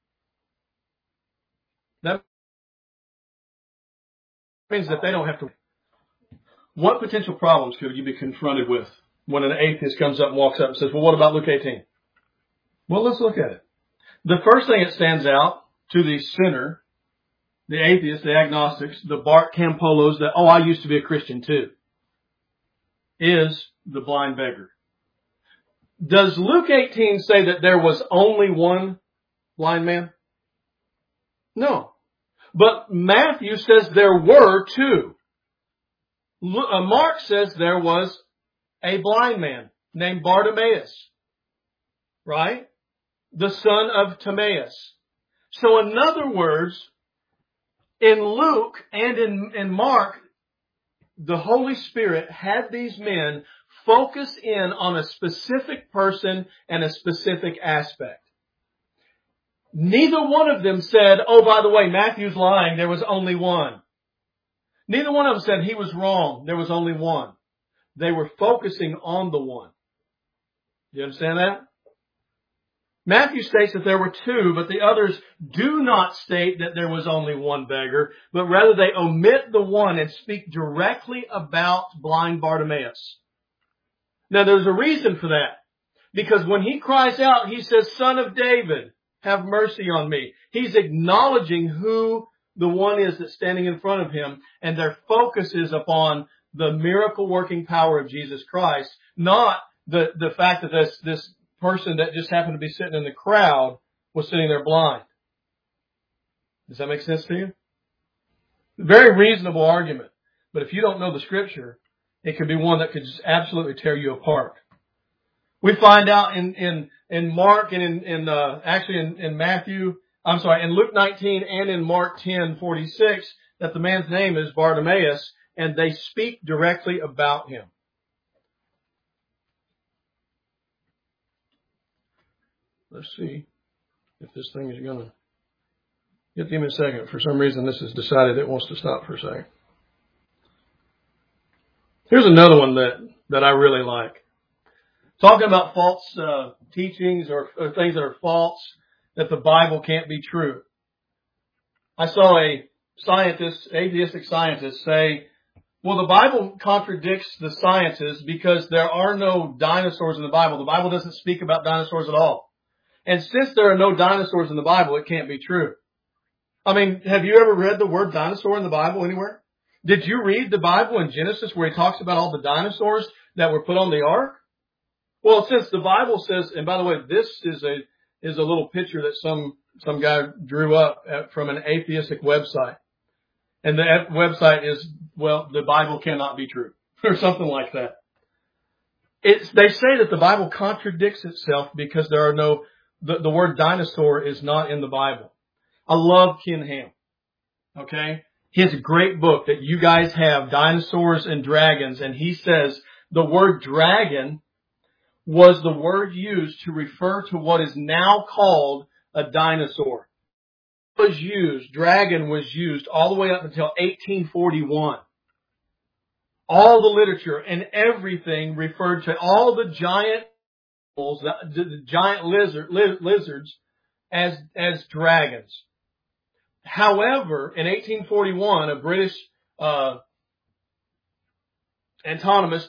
That means that they don't have to. What potential problems could you be confronted with when an atheist comes up and walks up and says, well, what about Luke 18? Well, let's look at it. The first thing that stands out to the sinner, the atheists, the agnostics, the Bart Campolos, that, I used to be a Christian too, is the blind beggar. Does Luke 18 say that there was only one blind man? No. But Matthew says there were two. Mark says there was a blind man named Bartimaeus, right? The son of Timaeus. So in other words, in Luke and in Mark, the Holy Spirit had these men focus in on a specific person and a specific aspect. Neither one of them said, oh, by the way, Matthew's lying, there was only one. Neither one of them said he was wrong, there was only one. They were focusing on the one. Do you understand that? Matthew states that there were two, but the others do not state that there was only one beggar, but rather they omit the one and speak directly about blind Bartimaeus. Now there's a reason for that. Because when he cries out, he says, Son of David, have mercy on me. He's acknowledging who the one is that's standing in front of him, and their focus is upon the miracle working power of Jesus Christ, not the fact that this person that just happened to be sitting in the crowd was sitting there blind. Does that make sense to you? Very reasonable argument. But if you don't know the Scripture, it could be one that could just absolutely tear you apart. We find out in Mark and in Matthew, in Luke 19 and in Mark 10:46 that the man's name is Bartimaeus, and they speak directly about him. Let's see if this thing is going to give me a second. For some reason, this has decided it wants to stop for a second. Here's another one that I really like. Talking about false teachings or things that are false, that the Bible can't be true. I saw a atheistic scientist say, well, the Bible contradicts the sciences because there are no dinosaurs in the Bible. The Bible doesn't speak about dinosaurs at all. And since there are no dinosaurs in the Bible, it can't be true. I mean, have you ever read the word dinosaur in the Bible anywhere? Did you read the Bible in Genesis where he talks about all the dinosaurs that were put on the ark? Well, since the Bible says, and by the way, this is a little picture that some guy drew up from an atheistic website. And the website is, well, the Bible cannot be true, or something like that. They say that the Bible contradicts itself because there are the word dinosaur is not in the Bible. I love Ken Ham. Okay? He has a great book that you guys have, Dinosaurs and Dragons, and he says the word dragon was the word used to refer to what is now called a dinosaur. Dragon was used all the way up until 1841. All the literature and everything referred to all the giant animals, the giant lizards as dragons. However, in 1841, a British anatomist,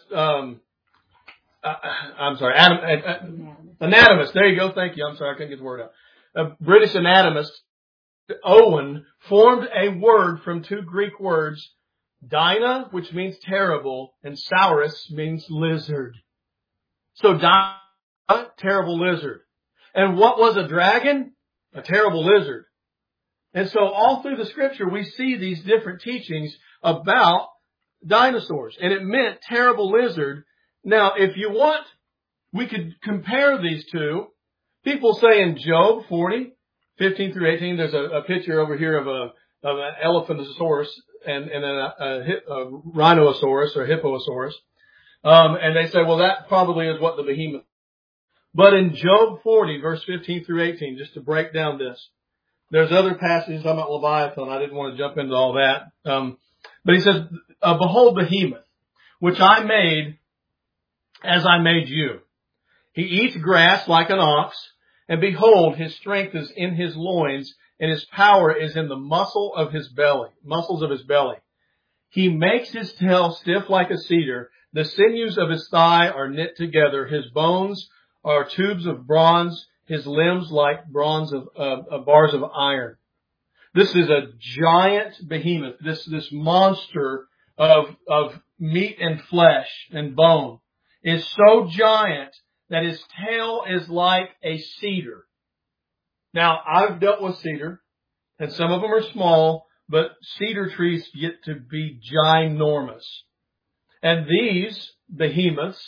there you go, thank you, I'm sorry, I couldn't get the word out. A British anatomist, Owen, formed a word from two Greek words, Dyna, which means terrible, and Saurus means lizard. So Dyna, terrible lizard. And what was a dragon? A terrible lizard. And so all through the Scripture, we see these different teachings about dinosaurs. And it meant terrible lizard. Now, if you want, we could compare these two. People say in Job 40, 15 through 18, there's a picture over here of an elephantosaurus and then a rhinosaurus or hipposaurus. And they say, well, that probably is what the behemoth. But in Job 40, verse 15 through 18, just to break down this, there's other passages about Leviathan. I didn't want to jump into all that. But he says, behold behemoth, which I made as I made you. He eats grass like an ox, and behold, his strength is in his loins, and his power is in the muscles of his belly. He makes his tail stiff like a cedar. The sinews of his thigh are knit together. His bones are tubes of bronze. His limbs like bars of iron. This is a giant behemoth. This monster of meat and flesh and bone is so giant that his tail is like a cedar. Now, I've dealt with cedar, and some of them are small, but cedar trees get to be ginormous. And these behemoths,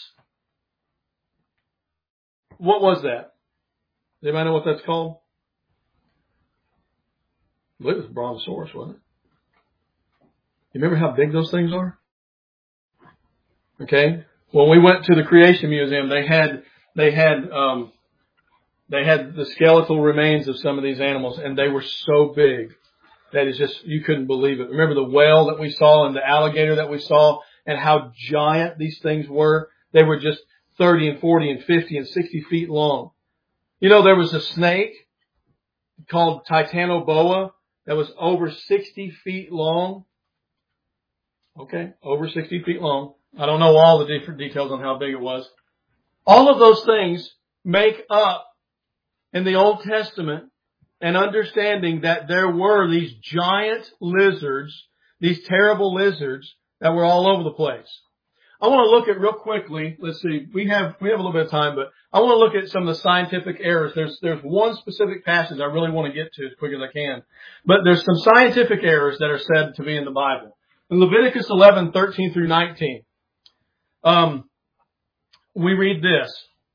what was that? Does anybody know what that's called? I believe it was Brontosaurus, wasn't it? You remember how big those things are? Okay. When we went to the Creation Museum, they had the skeletal remains of some of these animals, and they were so big that it's just, you couldn't believe it. Remember the whale that we saw and the alligator that we saw and how giant these things were? They were just 30 and 40 and 50 and 60 feet long. You know, there was a snake called Titanoboa that was over 60 feet long. Okay, over 60 feet long. I don't know all the different details on how big it was. All of those things make up in the Old Testament and understanding that there were these giant lizards, these terrible lizards that were all over the place. I want to look at real quickly, let's see, we have a little bit of time, but I want to look at some of the scientific errors. There's one specific passage I really want to get to as quick as I can. But there's some scientific errors that are said to be in the Bible. In Leviticus 11:13 through 19, we read this.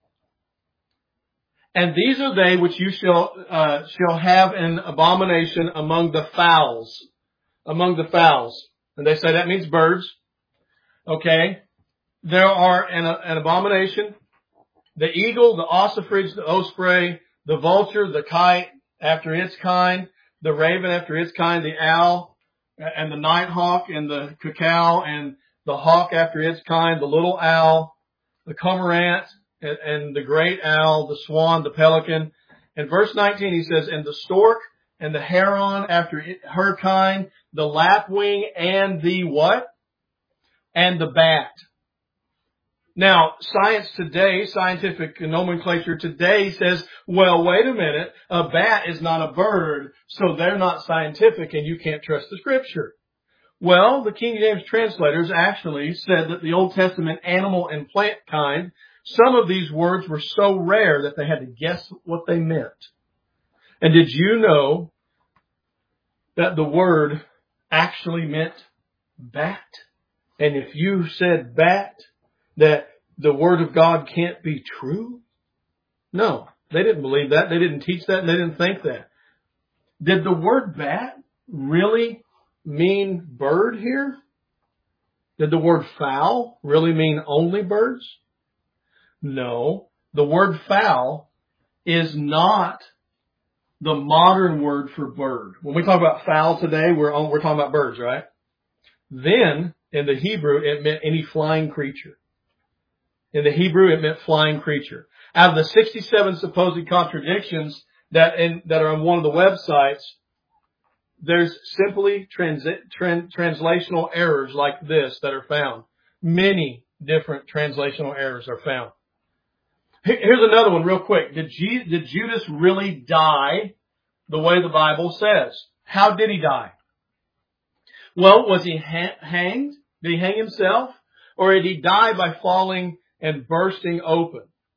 And these are they which you shall have an abomination among the fowls. Among the fowls. And they say that means birds. Okay. There are an abomination. The eagle, the ossifrage, the osprey, the vulture, the kite after its kind, the raven after its kind, the owl, and the nighthawk, and the cacao, and the hawk after its kind, the little owl, the cormorant, and the great owl, the swan, the pelican. In verse 19 he says, and the stork, and the heron after her kind, the lapwing, and the what? And the bat. Now, science today, scientific nomenclature today says, well, wait a minute, a bat is not a bird, so they're not scientific and you can't trust the Scripture. Well, the King James translators actually said that the Old Testament animal and plant kind, some of these words were so rare that they had to guess what they meant. And did you know that the word actually meant bat? And if you said bat, that the Word of God can't be true? No, they didn't believe that. They didn't teach that, and they didn't think that. Did the word bat really mean bird here? Did the word fowl really mean only birds? No, the word fowl is not the modern word for bird. When we talk about fowl today, we're talking about birds, right? Then, in the Hebrew, it meant any flying creature. In the Hebrew, it meant flying creature. Out of the 67 supposed contradictions that are on one of the websites, there's simply translational errors like this that are found. Many different translational errors are found. Here's another one real quick. Did Judas really die the way the Bible says? How did he die? Well, was he hanged? Did he hang himself? Or did he die by falling and bursting open?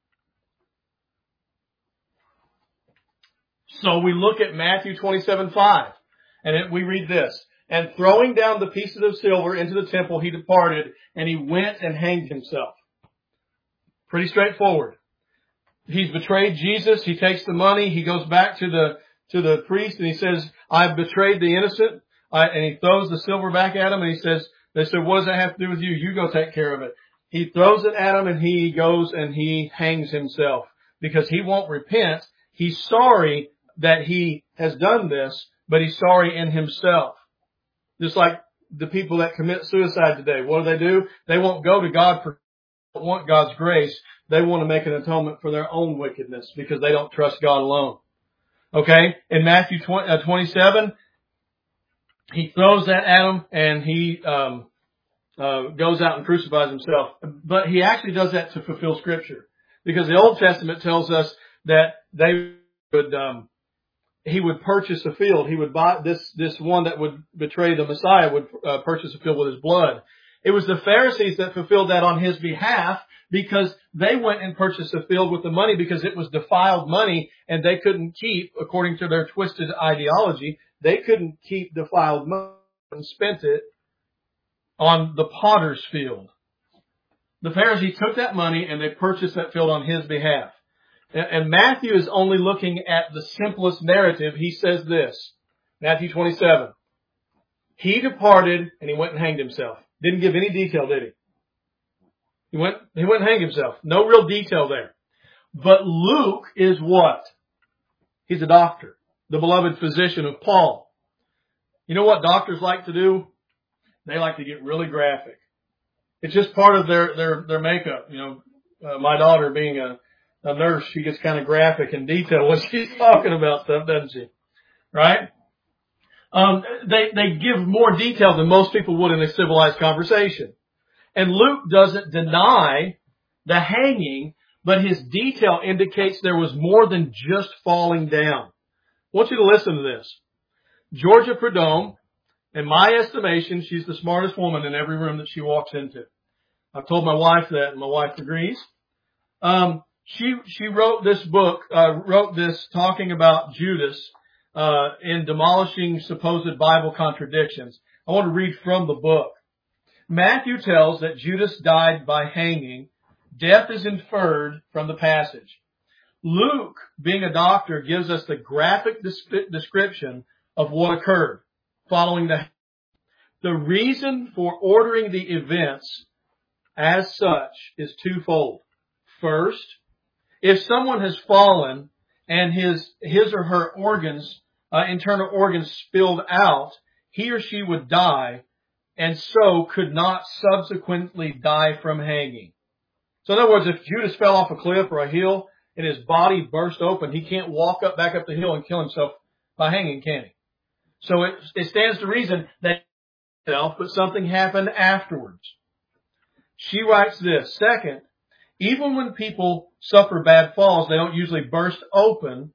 So we look at Matthew 27:5, and we read this. And throwing down the pieces of silver into the temple, he departed, and he went and hanged himself. Pretty straightforward. He's betrayed Jesus. He takes the money. He goes back to the priest, and he says, I've betrayed the innocent. And he throws the silver back at him, and he says, they said, what does that have to do with you? You go take care of it. He throws it at him, and he goes and he hangs himself because he won't repent. He's sorry that he has done this, but he's sorry in himself. Just like the people that commit suicide today. What do? They won't go to God for, want God's grace. They want to make an atonement for their own wickedness because they don't trust God alone. Okay? In Matthew 27, he throws that at him, and he goes out and crucifies himself. But he actually does that to fulfill Scripture, because the Old Testament tells us that he would purchase a field. He would buy this one that would betray the Messiah would purchase a field with his blood. It was the Pharisees that fulfilled that on his behalf, because they went and purchased a field with the money because it was defiled money, and they couldn't keep, according to their twisted ideology, they couldn't keep defiled money and spent it on the potter's field. The Pharisees took that money and they purchased that field on his behalf. And Matthew is only looking at the simplest narrative. He says this, Matthew 27. He departed and he went and hanged himself. Didn't give any detail, did he? He went and hanged himself. No real detail there. But Luke is what? He's a doctor, the beloved physician of Paul. You know what doctors like to do? They like to get really graphic. It's just part of their makeup. You know, my daughter being a nurse, she gets kind of graphic and detailed when she's talking about stuff, doesn't she? Right? They give more detail than most people would in a civilized conversation. And Luke doesn't deny the hanging, but his detail indicates there was more than just falling down. I want you to listen to this. Georgia Prudhomme, in my estimation, she's the smartest woman in every room that she walks into. I've told my wife that, and my wife agrees. She wrote this book, talking about Judas, in demolishing supposed Bible contradictions. I want to read from the book. Matthew tells that Judas died by hanging. Death is inferred from the passage. Luke, being a doctor, gives us the graphic description of what occurred following the reason for ordering the events as such is twofold. First, if someone has fallen and his or her organs, internal organs spilled out, he or she would die and so could not subsequently die from hanging. So in other words, if Judas fell off a cliff or a hill and his body burst open, he can't walk back up the hill and kill himself by hanging, can he? So it stands to reason that but something happened afterwards. She writes this. Second, even when people suffer bad falls, they don't usually burst open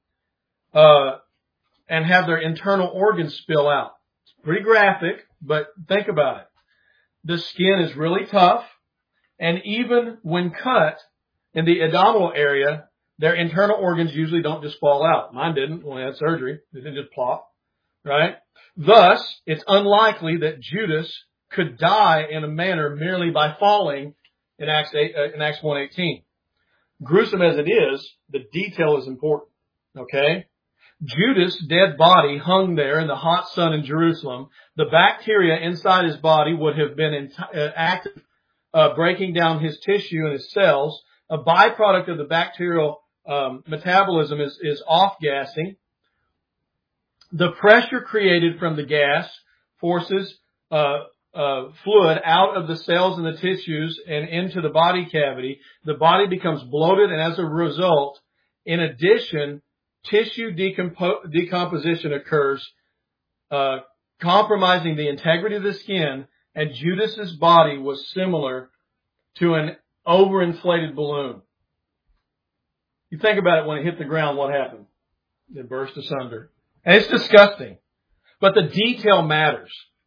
and have their internal organs spill out. It's pretty graphic, but think about it. The skin is really tough, and even when cut in the abdominal area, their internal organs usually don't just fall out. Mine didn't when I had surgery. They didn't just plop, right? Thus, it's unlikely that Judas could die in a manner merely by falling in Acts 1:18. Gruesome as it is, the detail is important. Okay? Judas' dead body hung there in the hot sun in Jerusalem. The bacteria inside his body would have been active, breaking down his tissue and his cells. A byproduct of the bacterial metabolism is off-gassing. The pressure created from the gas forces fluid out of the cells and the tissues and into the body cavity. The body becomes bloated, and as a result, in addition, tissue decomposition occurs, compromising the integrity of the skin, and Judas's body was similar to an overinflated balloon. You think about it, when it hit the ground, what happened? It burst asunder. And it's disgusting. But the detail matters.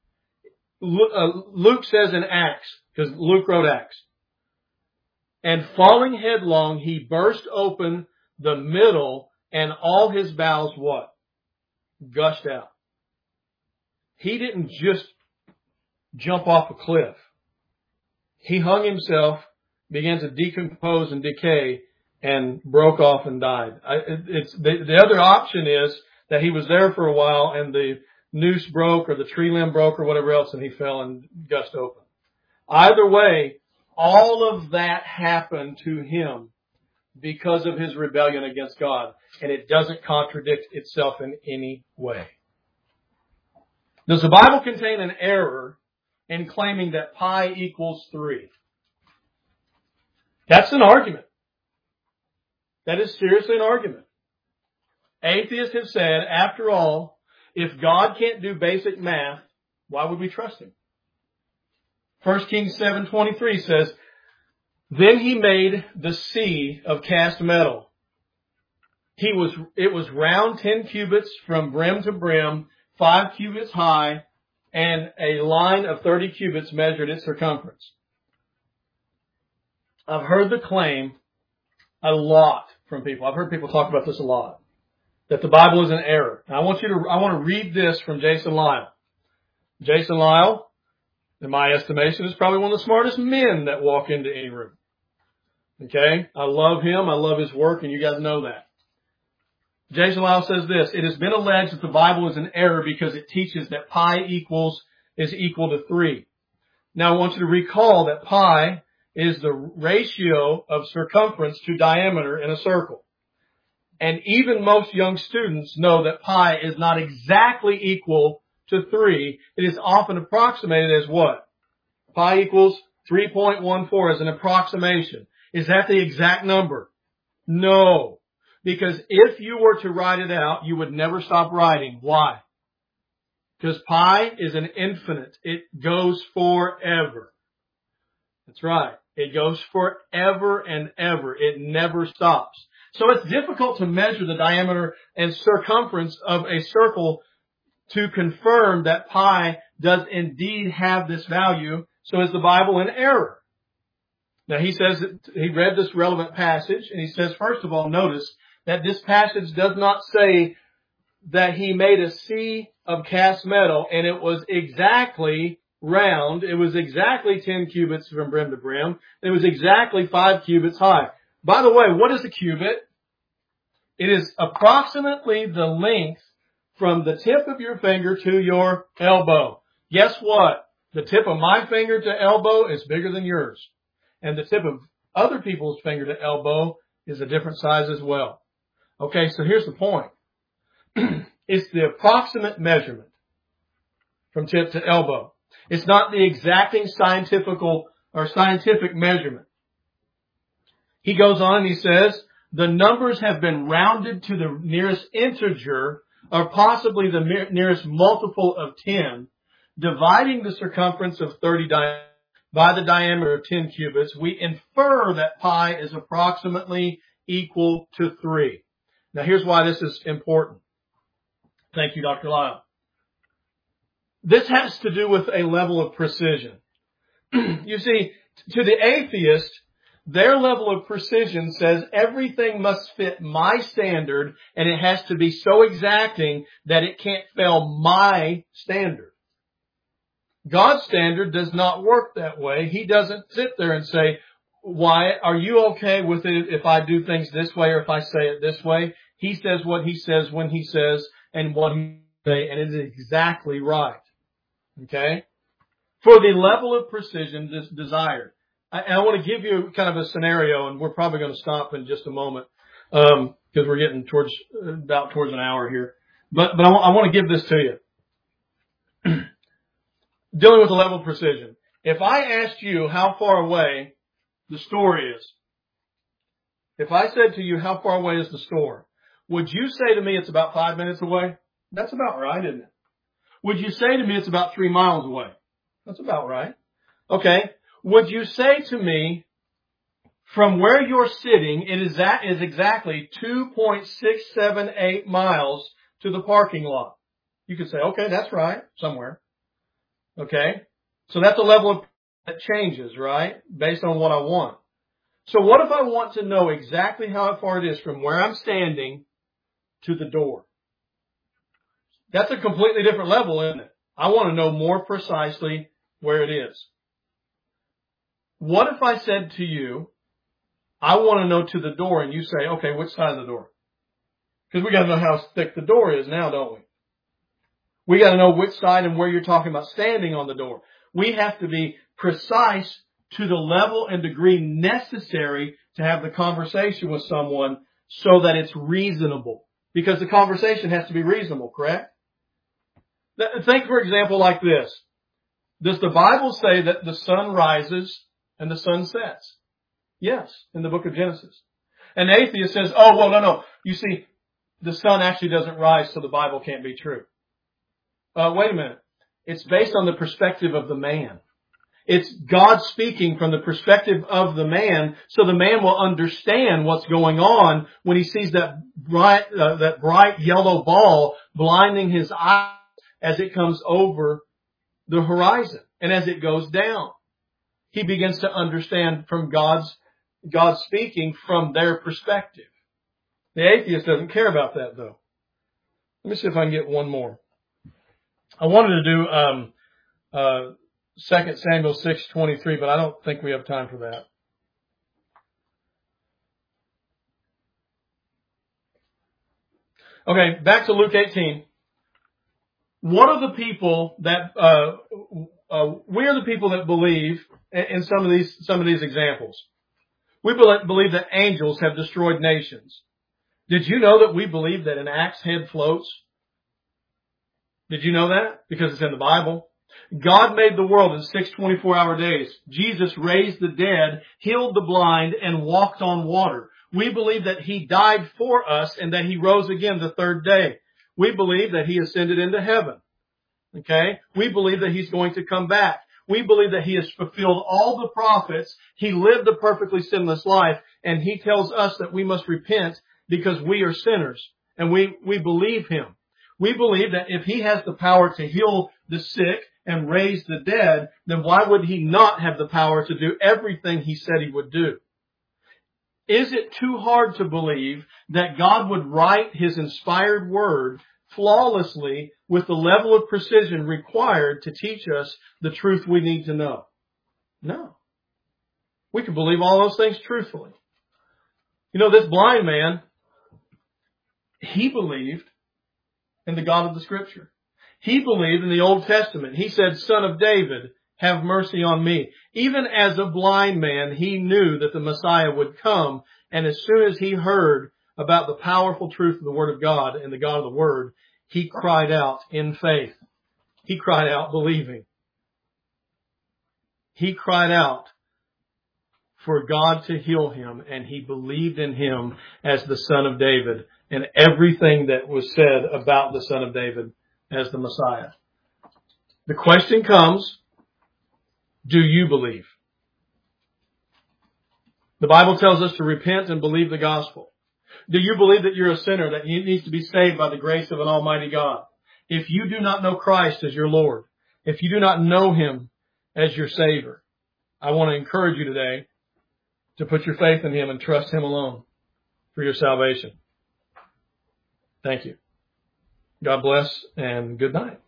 Luke says in Acts, because Luke wrote Acts, and falling headlong, he burst open the middle, and all his bowels what? Gushed out. He didn't just jump off a cliff. He hung himself, began to decompose and decay, and broke off and died. The other option is that he was there for a while and the noose broke or the tree limb broke or whatever else and he fell and gushed open. Either way, all of that happened to him because of his rebellion against God, and it doesn't contradict itself in any way. Does the Bible contain an error in claiming that pi equals 3? That's an argument. That is seriously an argument. Atheists have said, after all, if God can't do basic math, why would we trust Him? 1 Kings 7:23 says, then he made the sea of cast metal. It was round 10 cubits from brim to brim, 5 cubits high, and a line of 30 cubits measured its circumference. I've heard the claim a lot from people. I've heard people talk about this a lot, that the Bible is an error. Now I want to read this from Jason Lisle. Jason Lisle, in my estimation, is probably one of the smartest men that walk into any room. Okay? I love him. I love his work, and you guys know that. Jason Lisle says this: it has been alleged that the Bible is an error because it teaches that pi is equal to 3. Now I want you to recall that pi is the ratio of circumference to diameter in a circle. And even most young students know that pi is not exactly equal to 3. It is often approximated as what? Pi equals 3.14 as an approximation. Is that the exact number? No. Because if you were to write it out, you would never stop writing. Why? Because pi is an infinite. It goes forever. That's right. It goes forever and ever. It never stops. So it's difficult to measure the diameter and circumference of a circle to confirm that pi does indeed have this value. So is the Bible in error? Now he says that he read this relevant passage, and he says, first of all, notice that this passage does not say that he made a sea of cast metal and it was exactly round. It was exactly 10 cubits from brim to brim. It was exactly 5 cubits high. By the way, what is a cubit? It is approximately the length from the tip of your finger to your elbow. Guess what? The tip of my finger to elbow is bigger than yours. And the tip of other people's finger to elbow is a different size as well. Okay, so here's the point. It's the approximate measurement from tip to elbow. It's not the exacting scientific measurement. He goes on and he says, the numbers have been rounded to the nearest integer or possibly the nearest multiple of 10. Dividing the circumference of 30 by the diameter of 10 cubits, we infer that pi is approximately equal to 3. Now here's why this is important. Thank you, Dr. Lyle. This has to do with a level of precision. You see, to the atheist, their level of precision says everything must fit my standard and it has to be so exacting that it can't fail my standard. God's standard does not work that way. He doesn't sit there and say, why, are you okay with it if I do things this way or if I say it this way? He says what he says when he says and what he says, and it is exactly right. Okay? For the level of precision desired. I want to give you kind of a scenario, and we're probably going to stop in just a moment, because we're getting towards an hour here. But I want to give this to you. Dealing with the level of precision. If I asked you how far away the store is, if I said to you, how far away is the store? Would you say to me it's about 5 minutes away? That's about right, isn't it? Would you say to me it's about 3 miles away? That's about right. Okay. Would you say to me, from where you're sitting, it is exactly 2.678 miles to the parking lot? You could say, okay, that's right, somewhere. Okay. So that's a level of that changes, right? Based on what I want. So what if I want to know exactly how far it is from where I'm standing to the door? That's a completely different level, isn't it? I want to know more precisely where it is. What if I said to you, I want to know to the door, and you say, okay, which side of the door? Because we got to know how thick the door is now, don't we? We got to know which side and where you're talking about standing on the door. We have to be precise to the level and degree necessary to have the conversation with someone so that it's reasonable. Because the conversation has to be reasonable, correct? Think, for example, like this. Does the Bible say that the sun rises and the sun sets? Yes, in the book of Genesis. An atheist says, oh, well, no. You see, the sun actually doesn't rise, so the Bible can't be true. Wait a minute. It's based on the perspective of the man. It's God speaking from the perspective of the man, so the man will understand what's going on when he sees that bright yellow ball blinding his eyes as it comes over the horizon and as it goes down. He begins to understand from God speaking from their perspective. The atheist doesn't care about that, though. Let me see if I can get one more. I wanted to do 2 Samuel 6:23, but I don't think we have time for that. Okay, back to Luke 18. What are the people that we are the people that believe in some of these examples? We believe that angels have destroyed nations. Did you know that we believe that an axe head floats? Did you know that? Because it's in the Bible. God made the world in 6 24-hour days. Jesus raised the dead, healed the blind, and walked on water. We believe that He died for us and that He rose again the third day. We believe that He ascended into heaven. Okay? We believe that He's going to come back. We believe that He has fulfilled all the prophets. He lived a perfectly sinless life, and He tells us that we must repent because we are sinners, and we believe Him. We believe that if He has the power to heal the sick and raise the dead, then why would He not have the power to do everything He said He would do? Is it too hard to believe that God would write His inspired word flawlessly with the level of precision required to teach us the truth we need to know? No. We can believe all those things truthfully. You know, this blind man, he believed in the God of the Scripture. He believed in the Old Testament. He said, Son of David, have mercy on me. Even as a blind man, he knew that the Messiah would come. And as soon as he heard about the powerful truth of the Word of God and the God of the Word, he cried out in faith. He cried out believing. He cried out for God to heal him, and he believed in Him as the Son of David and everything that was said about the Son of David as the Messiah. The question comes, do you believe? The Bible tells us to repent and believe the gospel. Do you believe that you're a sinner, that you need to be saved by the grace of an almighty God? If you do not know Christ as your Lord, if you do not know Him as your Savior, I want to encourage you today to put your faith in Him and trust Him alone for your salvation. Thank you. God bless and good night.